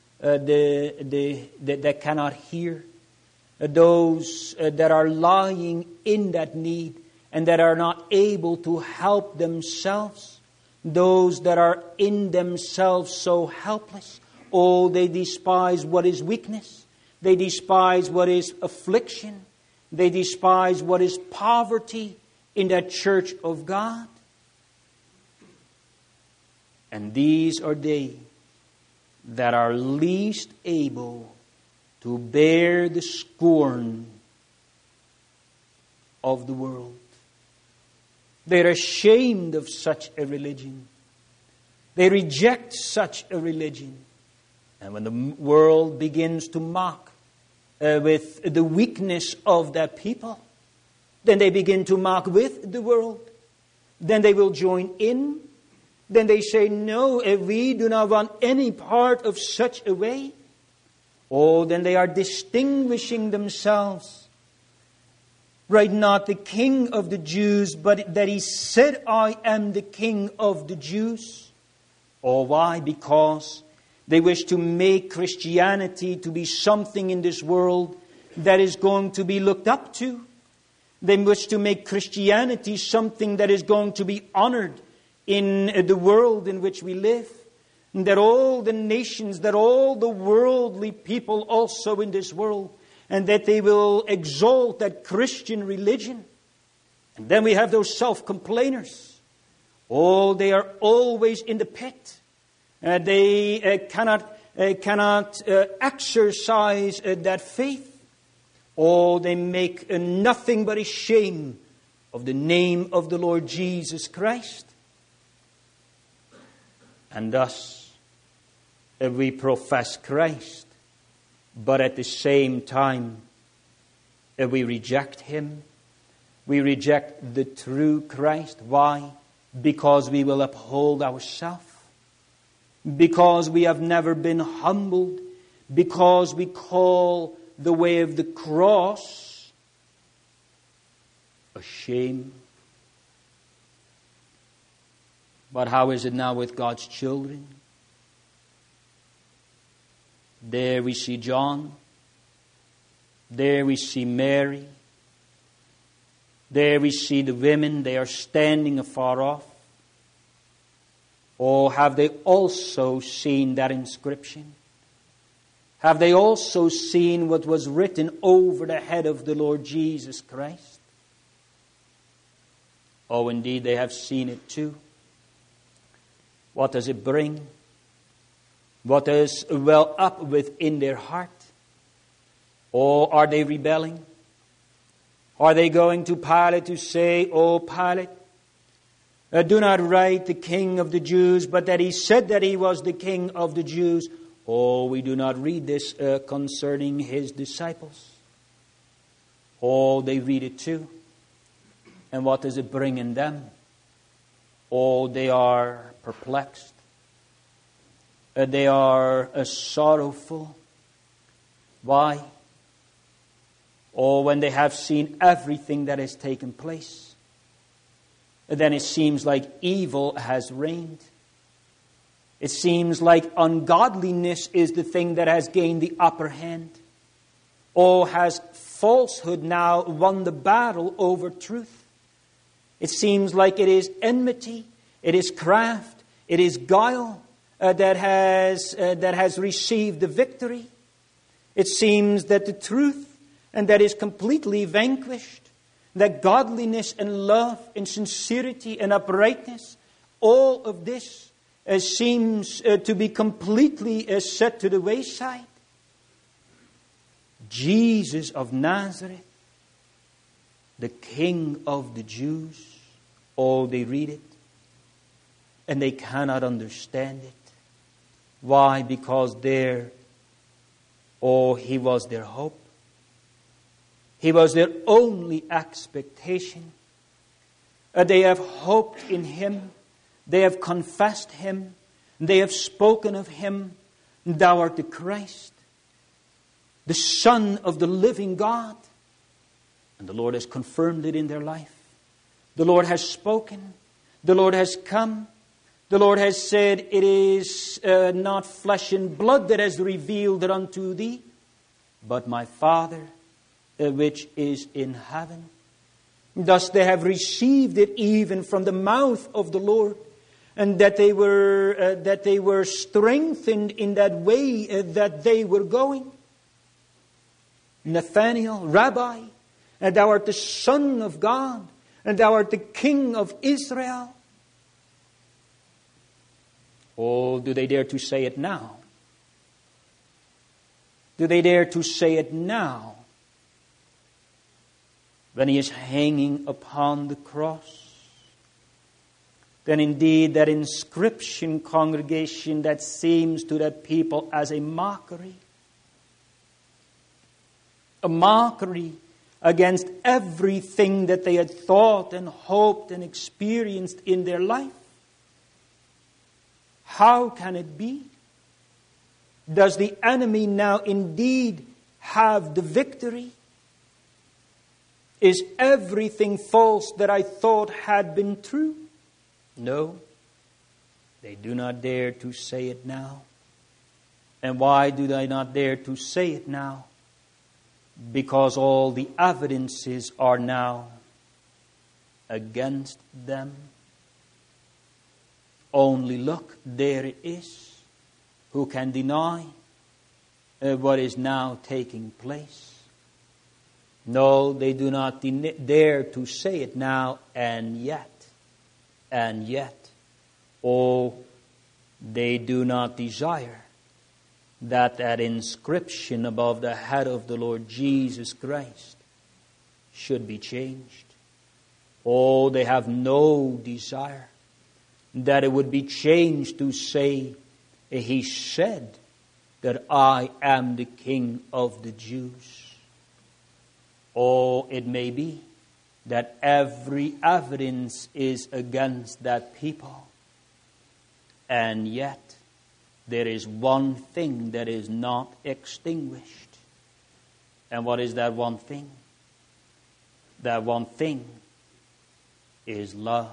that cannot hear, those that are lying in that need and that are not able to help themselves, those that are in themselves so helpless. Oh, they despise what is weakness. They despise what is affliction. They despise what is poverty in that church of God. And these are they that are least able to bear the scorn of the world. They're ashamed of such a religion. They reject such a religion. And when the world begins to mock with the weakness of that people, then they begin to mock with the world. Then they will join in. Then they say, no, we do not want any part of such a way. Oh, then they are distinguishing themselves. Right, not the King of the Jews, but that he said, I am the King of the Jews. Oh, why? Because they wish to make Christianity to be something in this world that is going to be looked up to. They wish to make Christianity something that is going to be honored in the world in which we live. And that all the nations, that all the worldly people also in this world, and that they will exalt that Christian religion. And then we have those self-complainers. Oh, they are always in the pit. They cannot exercise that faith. Oh, they make nothing but a shame of the name of the Lord Jesus Christ. And thus, if we profess Christ, but at the same time, if we reject Him, we reject the true Christ. Why? Because we will uphold ourselves. Because we have never been humbled. Because we call the way of the cross a shame. But how is it now with God's children? There we see John. There we see Mary. There we see the women. They are standing afar off. Or have they also seen that inscription? Have they also seen what was written over the head of the Lord Jesus Christ? Oh, indeed, they have seen it too. What does it bring? What does well up within their heart? Or are they rebelling? Are they going to Pilate to say, "Oh, Pilate, do not write the King of the Jews, but that he said that he was the King of the Jews"? Oh, we do not read this concerning his disciples. Oh, they read it too. And what does it bring in them? Oh, they are perplexed. They are sorrowful. Why? Oh, when they have seen everything that has taken place, then it seems like evil has reigned. It seems like ungodliness is the thing that has gained the upper hand. Or has falsehood now won the battle over truth? It seems like it is enmity, it is craft, it is guile that has received the victory. It seems that the truth and that is completely vanquished. That godliness and love and sincerity and uprightness, all of this seems to be completely set to the wayside. Jesus of Nazareth, the King of the Jews, oh, they read it and they cannot understand it. Why? Because He was their hope. He was their only expectation. They have hoped in Him. They have confessed Him. They have spoken of Him. Thou art the Christ, the Son of the living God. And the Lord has confirmed it in their life. The Lord has spoken. The Lord has come. The Lord has said, "It is not flesh and blood that has revealed it unto thee, but my Father which is in heaven." Thus they have received it even from the mouth of the Lord, and that they were strengthened in that way that they were going. Nathanael, "Rabbi, and thou art the Son of God, and thou art the King of Israel." Oh, do they dare to say it now? Do they dare to say it now? When He is hanging upon the cross? Then indeed that inscription, congregation, that seems to that people as a mockery. A mockery against everything that they had thought and hoped and experienced in their life. How can it be? Does the enemy now indeed have the victory? Is everything false that I thought had been true? No, they do not dare to say it now. And why do they not dare to say it now? Because all the evidences are now against them. Only look, there it is. Who can deny what is now taking place? No, they do not dare to say it now, and yet, oh, they do not desire that inscription above the head of the Lord Jesus Christ should be changed. Oh, they have no desire that it would be changed to say, he said that I am the King of the Jews. Or it may be that every evidence is against that people. And yet, there is one thing that is not extinguished. And what is that one thing? That one thing is love.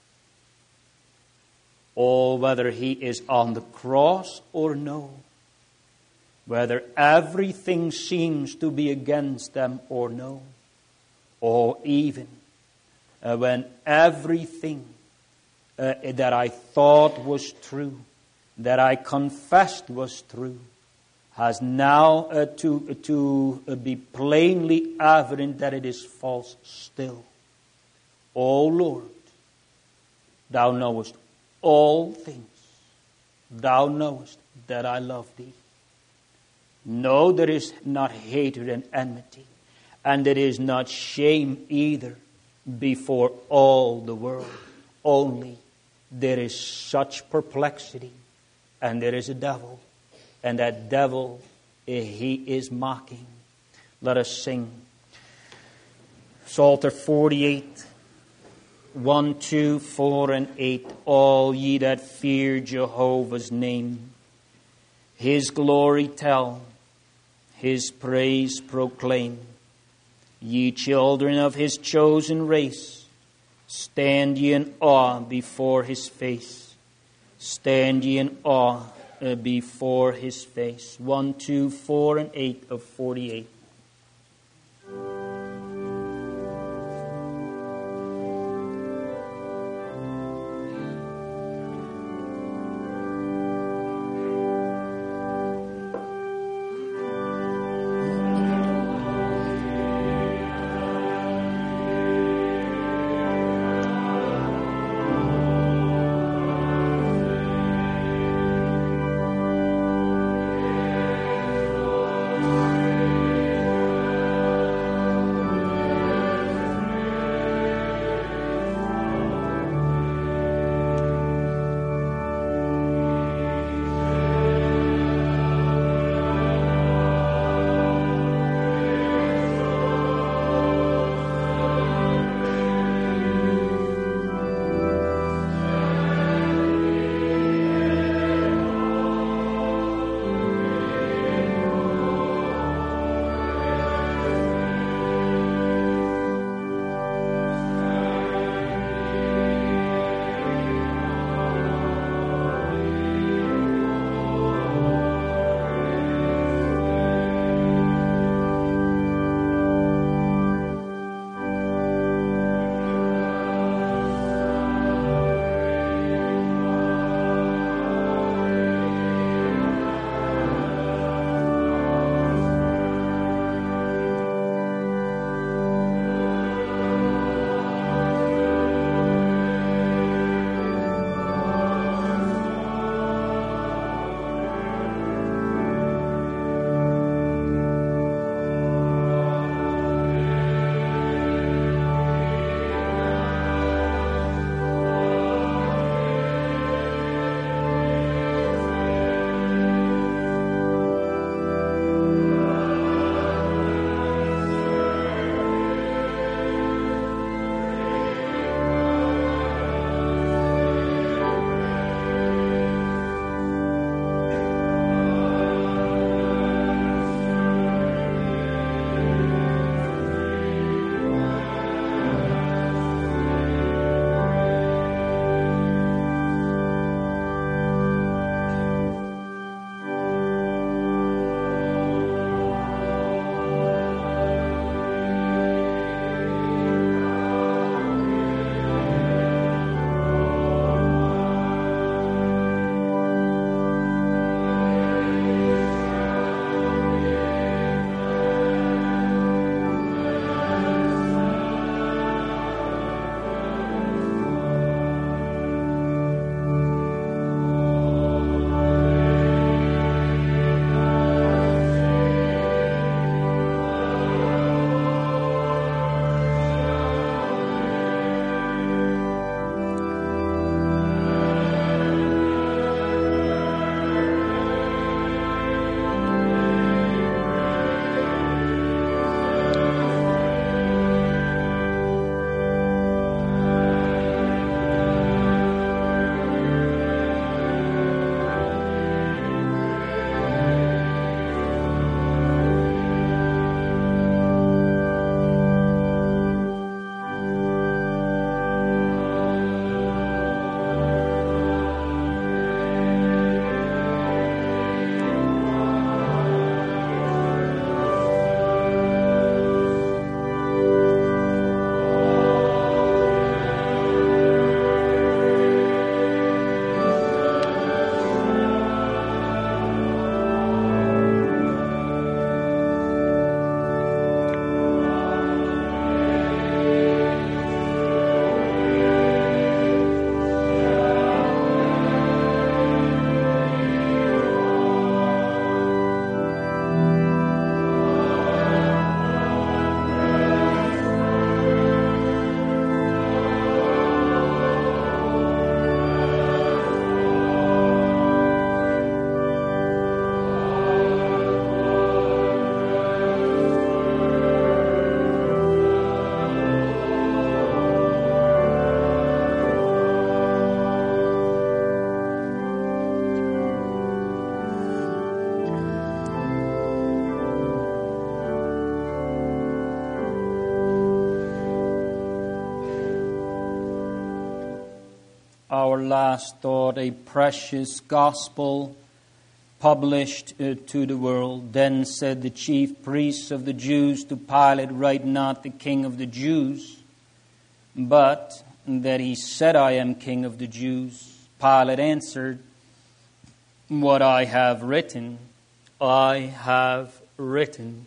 Or whether he is on the cross or no, whether everything seems to be against them or no, or even when everything that I thought was true, that I confessed was true, has now to be plainly evident that it is false still. O Lord, thou knowest all things. Thou knowest that I love thee. No, there is not hatred and enmity, and there is not shame either before all the world. Only there is such perplexity, and there is a devil, and that devil, he is mocking. Let us sing Psalter 48, 1, 2, 4, and 8. All ye that fear Jehovah's name, his glory tell, his praise proclaim. Ye children of his chosen race, stand ye in awe before his face. Stand ye in awe before his face. 1, 2, 4, and 8 of 48. last thought, a precious gospel published to the world. Then said the chief priests of the Jews to Pilate, write not the King of the Jews, but that he said, I am King of the Jews. Pilate answered, what I have written, I have written.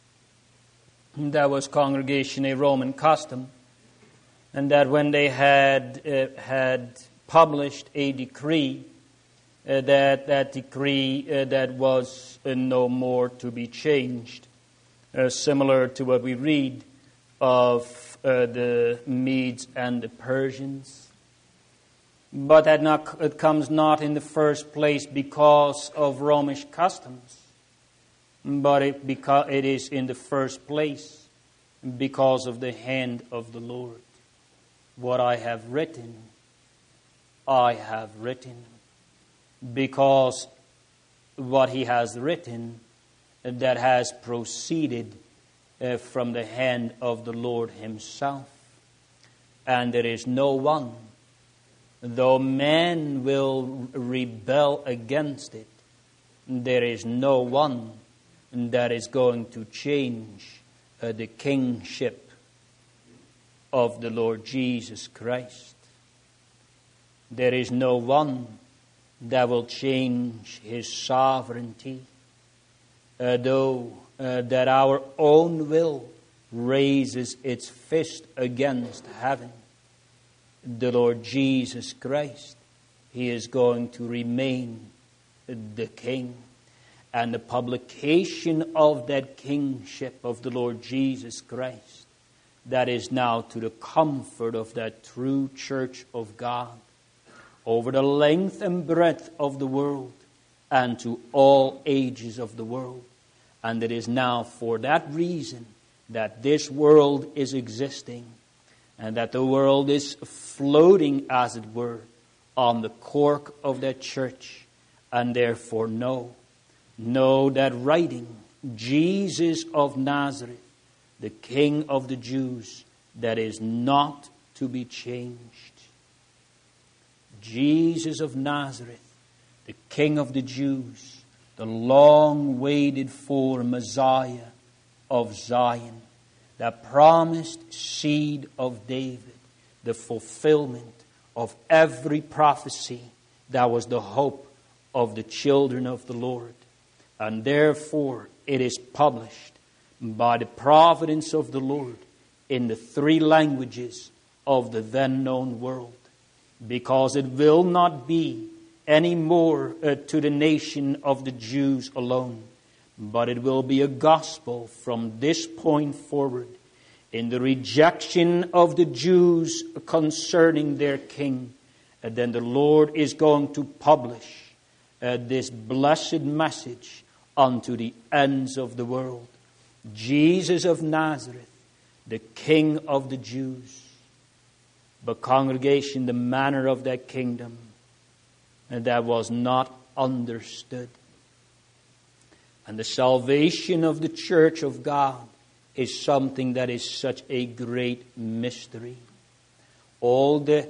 That was, congregation, a Roman custom, and that when they had published a decree, that decree that was no more to be changed, similar to what we read of the Medes and the Persians. But it comes not in the first place because of Romish customs, but it is in the first place because of the hand of the Lord. What I have written, I have written. Because what he has written, that has proceeded from the hand of the Lord himself. And there is no one, though man will rebel against it, there is no one that is going to change the kingship of the Lord Jesus Christ. There is no one that will change his sovereignty, though that our own will raises its fist against heaven. The Lord Jesus Christ, he is going to remain the King. And the publication of that kingship of the Lord Jesus Christ, that is now to the comfort of that true church of God, over the length and breadth of the world, and to all ages of the world. And it is now for that reason that this world is existing, and that the world is floating, as it were, on the cork of that church. And therefore know that writing, Jesus of Nazareth, the King of the Jews, that is not to be changed. Jesus of Nazareth, the King of the Jews, the long-waited for Messiah of Zion, the promised seed of David, the fulfillment of every prophecy that was the hope of the children of the Lord. And therefore it is published by the providence of the Lord in the 3 languages of the then known world, because it will not be any more to the nation of the Jews alone, but it will be a gospel from this point forward in the rejection of the Jews concerning their king. And then the Lord is going to publish this blessed message unto the ends of the world. Jesus of Nazareth, the King of the Jews. But congregation, the manner of that kingdom, that was not understood. And the salvation of the church of God is something that is such a great mystery. All the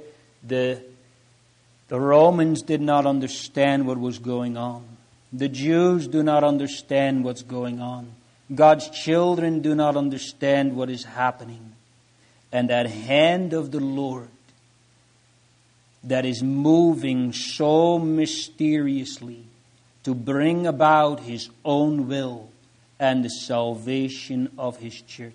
Romans did not understand what was going on. The Jews do not understand what's going on. God's children do not understand what is happening. And that hand of the Lord that is moving so mysteriously to bring about his own will and the salvation of his church.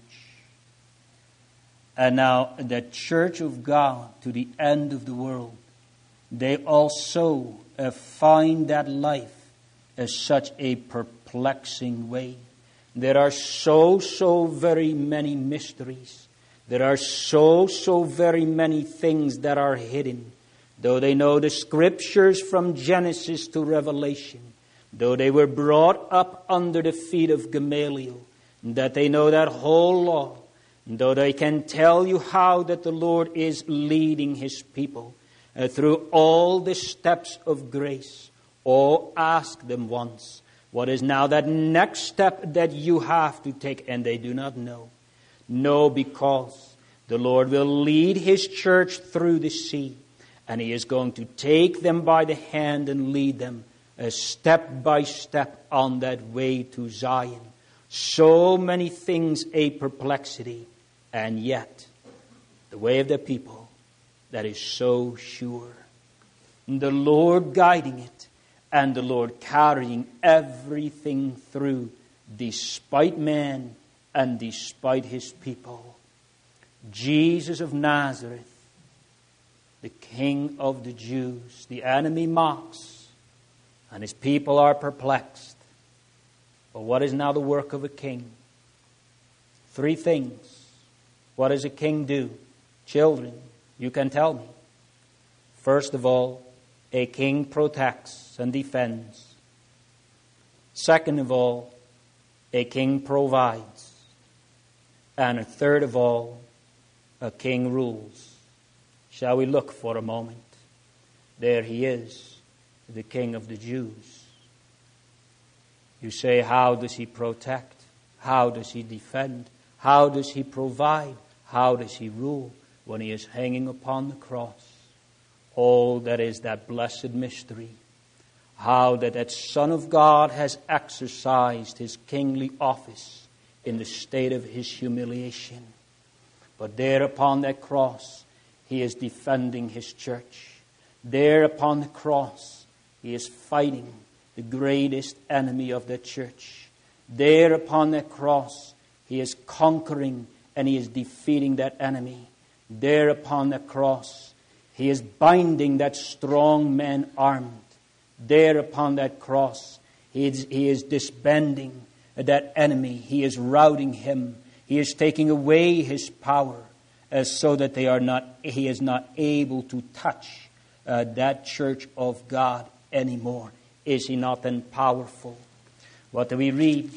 And now the church of God to the end of the world, they also find that life as such a perplexing way. There are so very many mysteries. There are so very many things that are hidden. Though they know the scriptures from Genesis to Revelation, though they were brought up under the feet of Gamaliel, that they know that whole law, though they can tell you how that the Lord is leading his people through all the steps of grace. Oh, ask them once, what is now that next step that you have to take? And they do not know. No, because the Lord will lead his church through the sea. And He is going to take them by the hand and lead them step by step on that way to Zion. So many things a perplexity, and yet the way of the people that is so sure. The Lord guiding it, and the Lord carrying everything through, despite man and despite His people. Jesus of Nazareth, the King of the Jews. The enemy mocks, and His people are perplexed. But what is now the work of a king? 3 things. What does a king do? Children, you can tell me. First of all, a king protects and defends. Second of all, a king provides. And third of all, a king rules. Shall we look for a moment? There He is, the King of the Jews. You say, how does He protect? How does He defend? How does He provide? How does He rule when He is hanging upon the cross? Oh, that is that blessed mystery. How that Son of God has exercised His kingly office in the state of His humiliation. But there upon that cross, He is defending His church. There upon the cross, He is fighting the greatest enemy of the church. There upon that cross, He is conquering and He is defeating that enemy. There upon the cross, He is binding that strong man armed. There upon that cross, He is disbanding that enemy. He is routing him. He is taking away his power so that He is not able to touch that church of God anymore. Is He not then powerful? What do we read?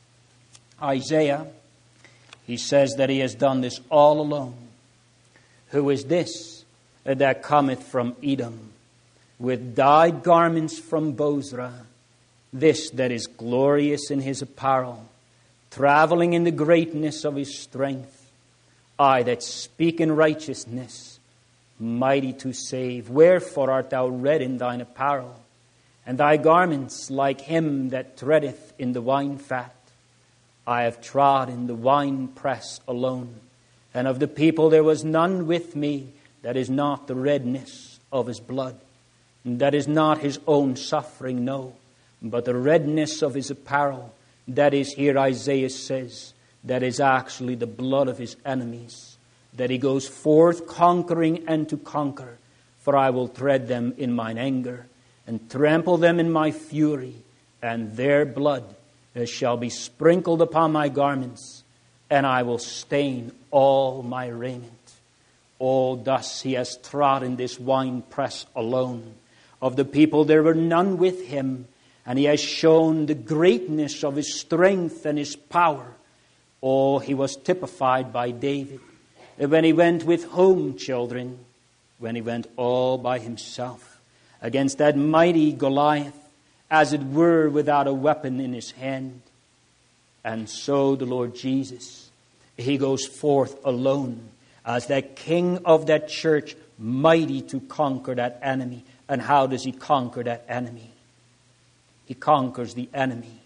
Isaiah, he says that He has done this all alone. Who is this that cometh from Edom, with dyed garments from Bozrah? This that is glorious in his apparel, traveling in the greatness of his strength. I that speak in righteousness, mighty to save. Wherefore art thou red in thine apparel, and thy garments like him that treadeth in the wine fat? I have trod in the wine press alone, and of the people there was none with me. That is not the redness of his blood, and that is not his own suffering, no, but the redness of his apparel. That is, here Isaiah says, that is actually the blood of his enemies, that he goes forth conquering and to conquer. For I will tread them in mine anger, and trample them in my fury, and their blood shall be sprinkled upon my garments, and I will stain all my raiment. Oh, thus He has trod in this winepress alone. Of the people there were none with Him, and He has shown the greatness of His strength and His power. Oh, He was typified by David. When he went with whom, children? When he went all by himself against that mighty Goliath, as it were without a weapon in his hand. And so the Lord Jesus, He goes forth alone as that King of that church, mighty to conquer that enemy. And how does He conquer that enemy? He conquers the enemy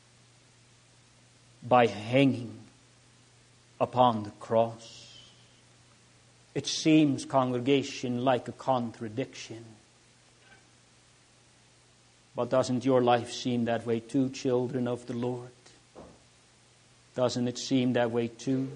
by hanging upon the cross. It seems, congregation, like a contradiction. But doesn't your life seem that way too, children of the Lord? Doesn't it seem that way too?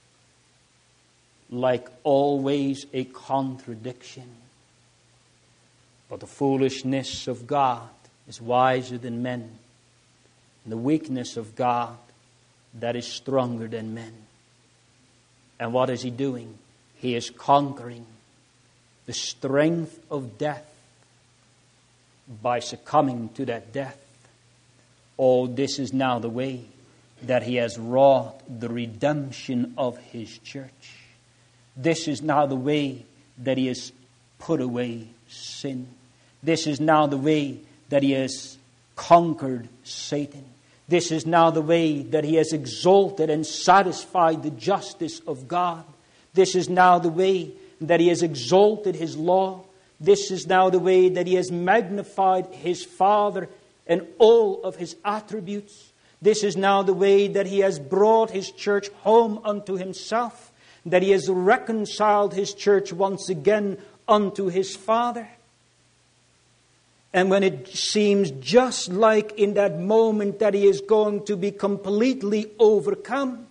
Like always a contradiction. But the foolishness of God is wiser than men. And the weakness of God, that is stronger than men. And what is He doing? He is conquering the strength of death by succumbing to that death. Oh, this is now the way that He has wrought the redemption of His church. This is now the way that He has put away sin. This is now the way that He has conquered Satan. This is now the way that He has exalted and satisfied the justice of God. This is now the way that He has exalted His law. This is now the way that he has magnified his Father and all of his attributes. This is now the way that he has brought his church home unto himself, that he has reconciled his church once again unto his Father. And when it seems just like in that moment that he is going to be completely overcome,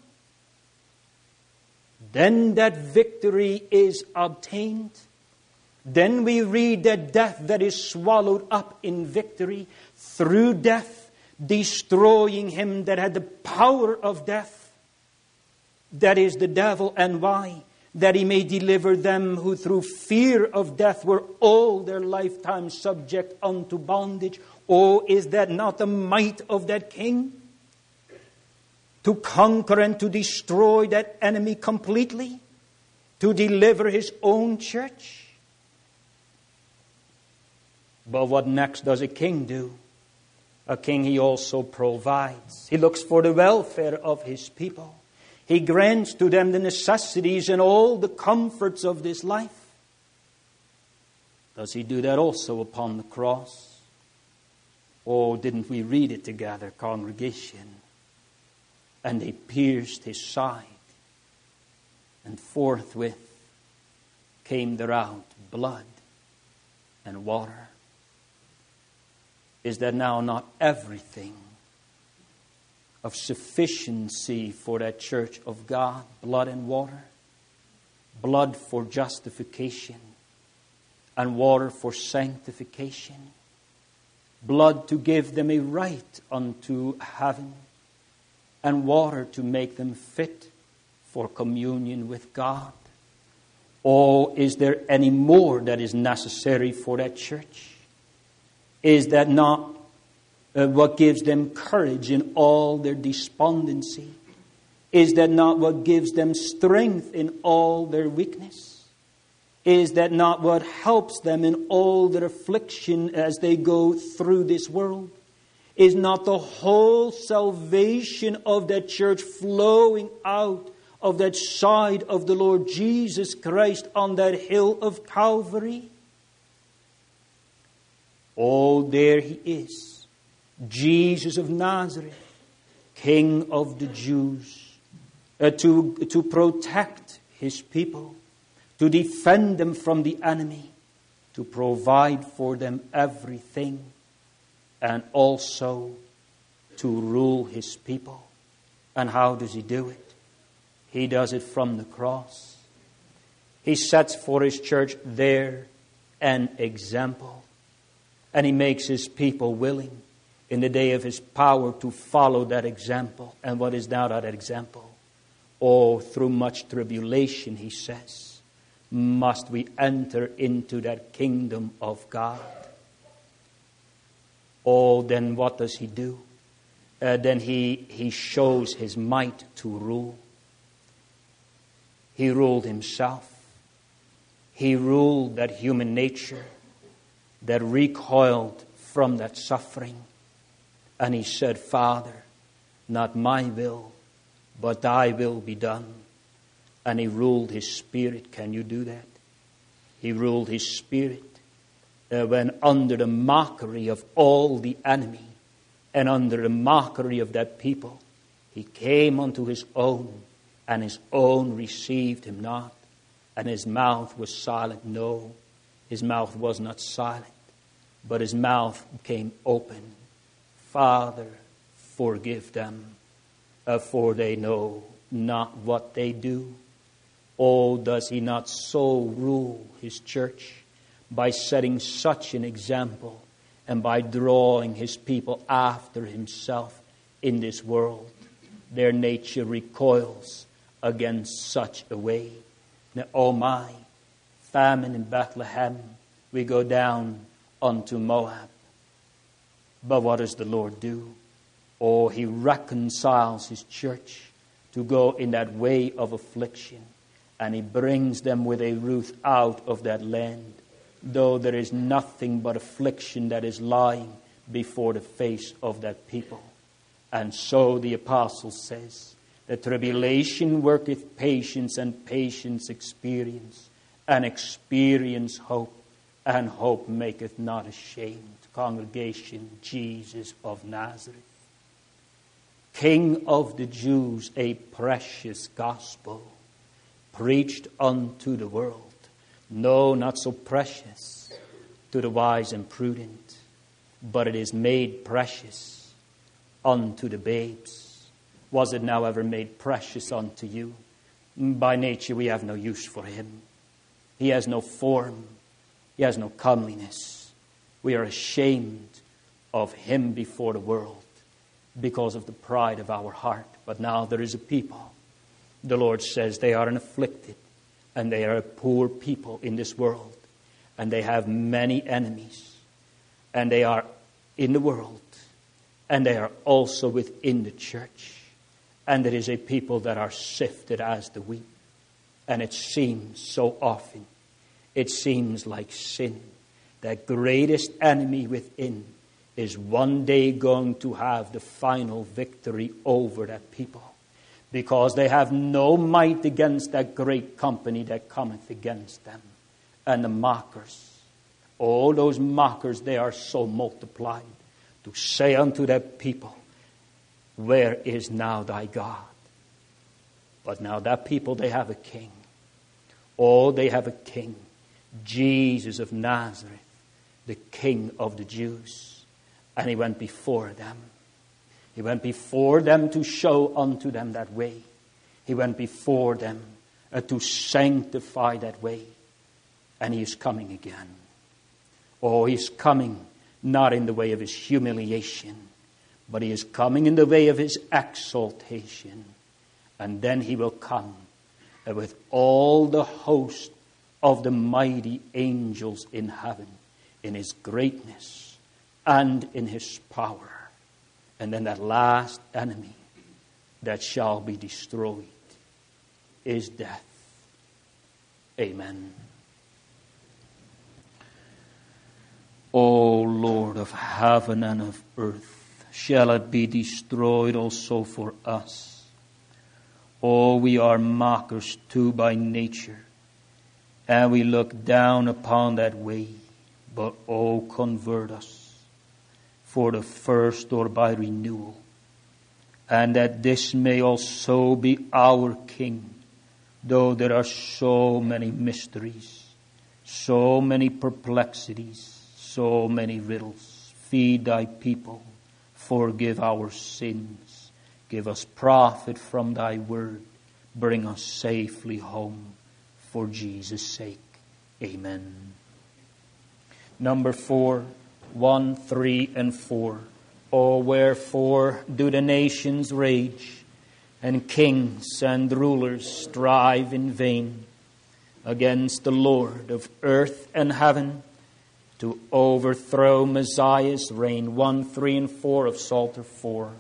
then that victory is obtained. Then we read that death that is swallowed up in victory through death, destroying him that had the power of death, that is the devil. And why? That he may deliver them who through fear of death were all their lifetime subject unto bondage. Oh, is that not the might of that king? To conquer and to destroy that enemy completely, to deliver his own church. But what next does a king do? A king, he also provides. He looks for the welfare of his people. He grants to them the necessities and all the comforts of this life. Does he do that also upon the cross? Oh, didn't we read it together, congregation? And they pierced his side, and forthwith came there out blood and water. Is that now not everything of sufficiency for that church of God? Blood and water. Blood for justification and water for sanctification. Blood to give them a right unto heaven, and water to make them fit for communion with God. Or is there any more that is necessary for that church? Is that not what gives them courage in all their despondency? Is that not what gives them strength in all their weakness? Is that not what helps them in all their affliction as they go through this world? Is not the whole salvation of that church flowing out of that side of the Lord Jesus Christ on that hill of Calvary? Oh, there he is, Jesus of Nazareth, King of the Jews, to protect his people, to defend them from the enemy, to provide for them everything, and also to rule his people. And how does he do it? He does it from the cross. He sets for his church there an example. And he makes his people willing in the day of his power to follow that example. And what is now that example? Oh, through much tribulation, he says, must we enter into that kingdom of God. Oh, then what does he do? Then he shows his might to rule. He ruled himself. He ruled that human nature that recoiled from that suffering. And he said, Father, not my will, but thy will be done. And he ruled his spirit. Can you do that? He ruled his spirit when under the mockery of all the enemy and under the mockery of that people, he came unto his own, and his own received him not. And his mouth was silent. No, his mouth was not silent, but his mouth became open. Father, forgive them, for they know not what they do. Oh, does he not so rule his church by setting such an example and by drawing his people after himself in this world? Their nature recoils against such a way. Now, oh my, famine in Bethlehem, we go down unto Moab. But what does the Lord do? Oh, he reconciles his church to go in that way of affliction. And he brings them with a ruth out of that land, though there is nothing but affliction that is lying before the face of that people. And so the apostle says, the tribulation worketh patience, and patience experience, and experience hope. and hope maketh not ashamed. Congregation, Jesus of Nazareth, King of the Jews, a precious gospel preached unto the world. No, not so precious to the wise and prudent, but it is made precious unto the babes. Was it now ever made precious unto you? By nature we have no use for him. He has no form. He has no comeliness. We are ashamed of him before the world because of the pride of our heart. But now there is a people. The Lord says they are an afflicted and they are a poor people in this world. And they have many enemies. And they are in the world. And they are also within the church. And there is a people that are sifted as the wheat. And it seems so often, it seems like sin. The greatest enemy within is one day going to have the final victory over that people. Because they have no might against that great company that cometh against them. And the mockers, all those mockers, they are so multiplied. To say unto that people, where is now thy God? But now that people, they have a king. Oh, they have a king. Jesus of Nazareth, the King of the Jews. And he went before them. He went before them to show unto them that way. He went before them to sanctify that way. And he is coming again. Oh, he is coming not in the way of his humiliation, but he is coming in the way of his exaltation. And then he will come with all the host of the mighty angels in heaven, in his greatness and in his power. And then that last enemy that shall be destroyed is death. Amen. O Lord of heaven and of earth, shall it be destroyed also for us? Oh, we are mockers too by nature, and we look down upon that way. But oh, convert us for the first or by renewal, and that this may also be our King, though there are so many mysteries, so many perplexities, so many riddles. Feed thy people, forgive our sins, give us profit from thy word, bring us safely home for Jesus' sake. Amen. Number 4, 1, 3, and 4. Oh, wherefore do the nations rage, and kings and rulers strive in vain against the Lord of earth and heaven, to overthrow Messiah's reign? 1, 3, and 4 of Psalter 4.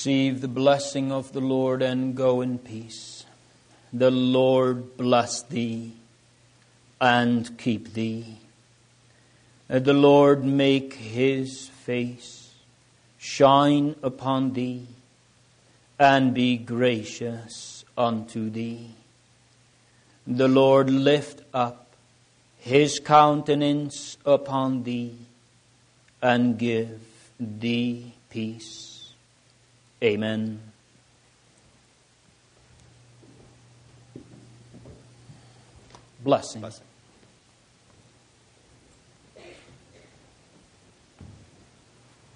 Receive the blessing of the Lord and go in peace. The Lord bless thee and keep thee. The Lord make his face shine upon thee and be gracious unto thee. The Lord lift up his countenance upon thee and give thee peace. Amen. Blessing.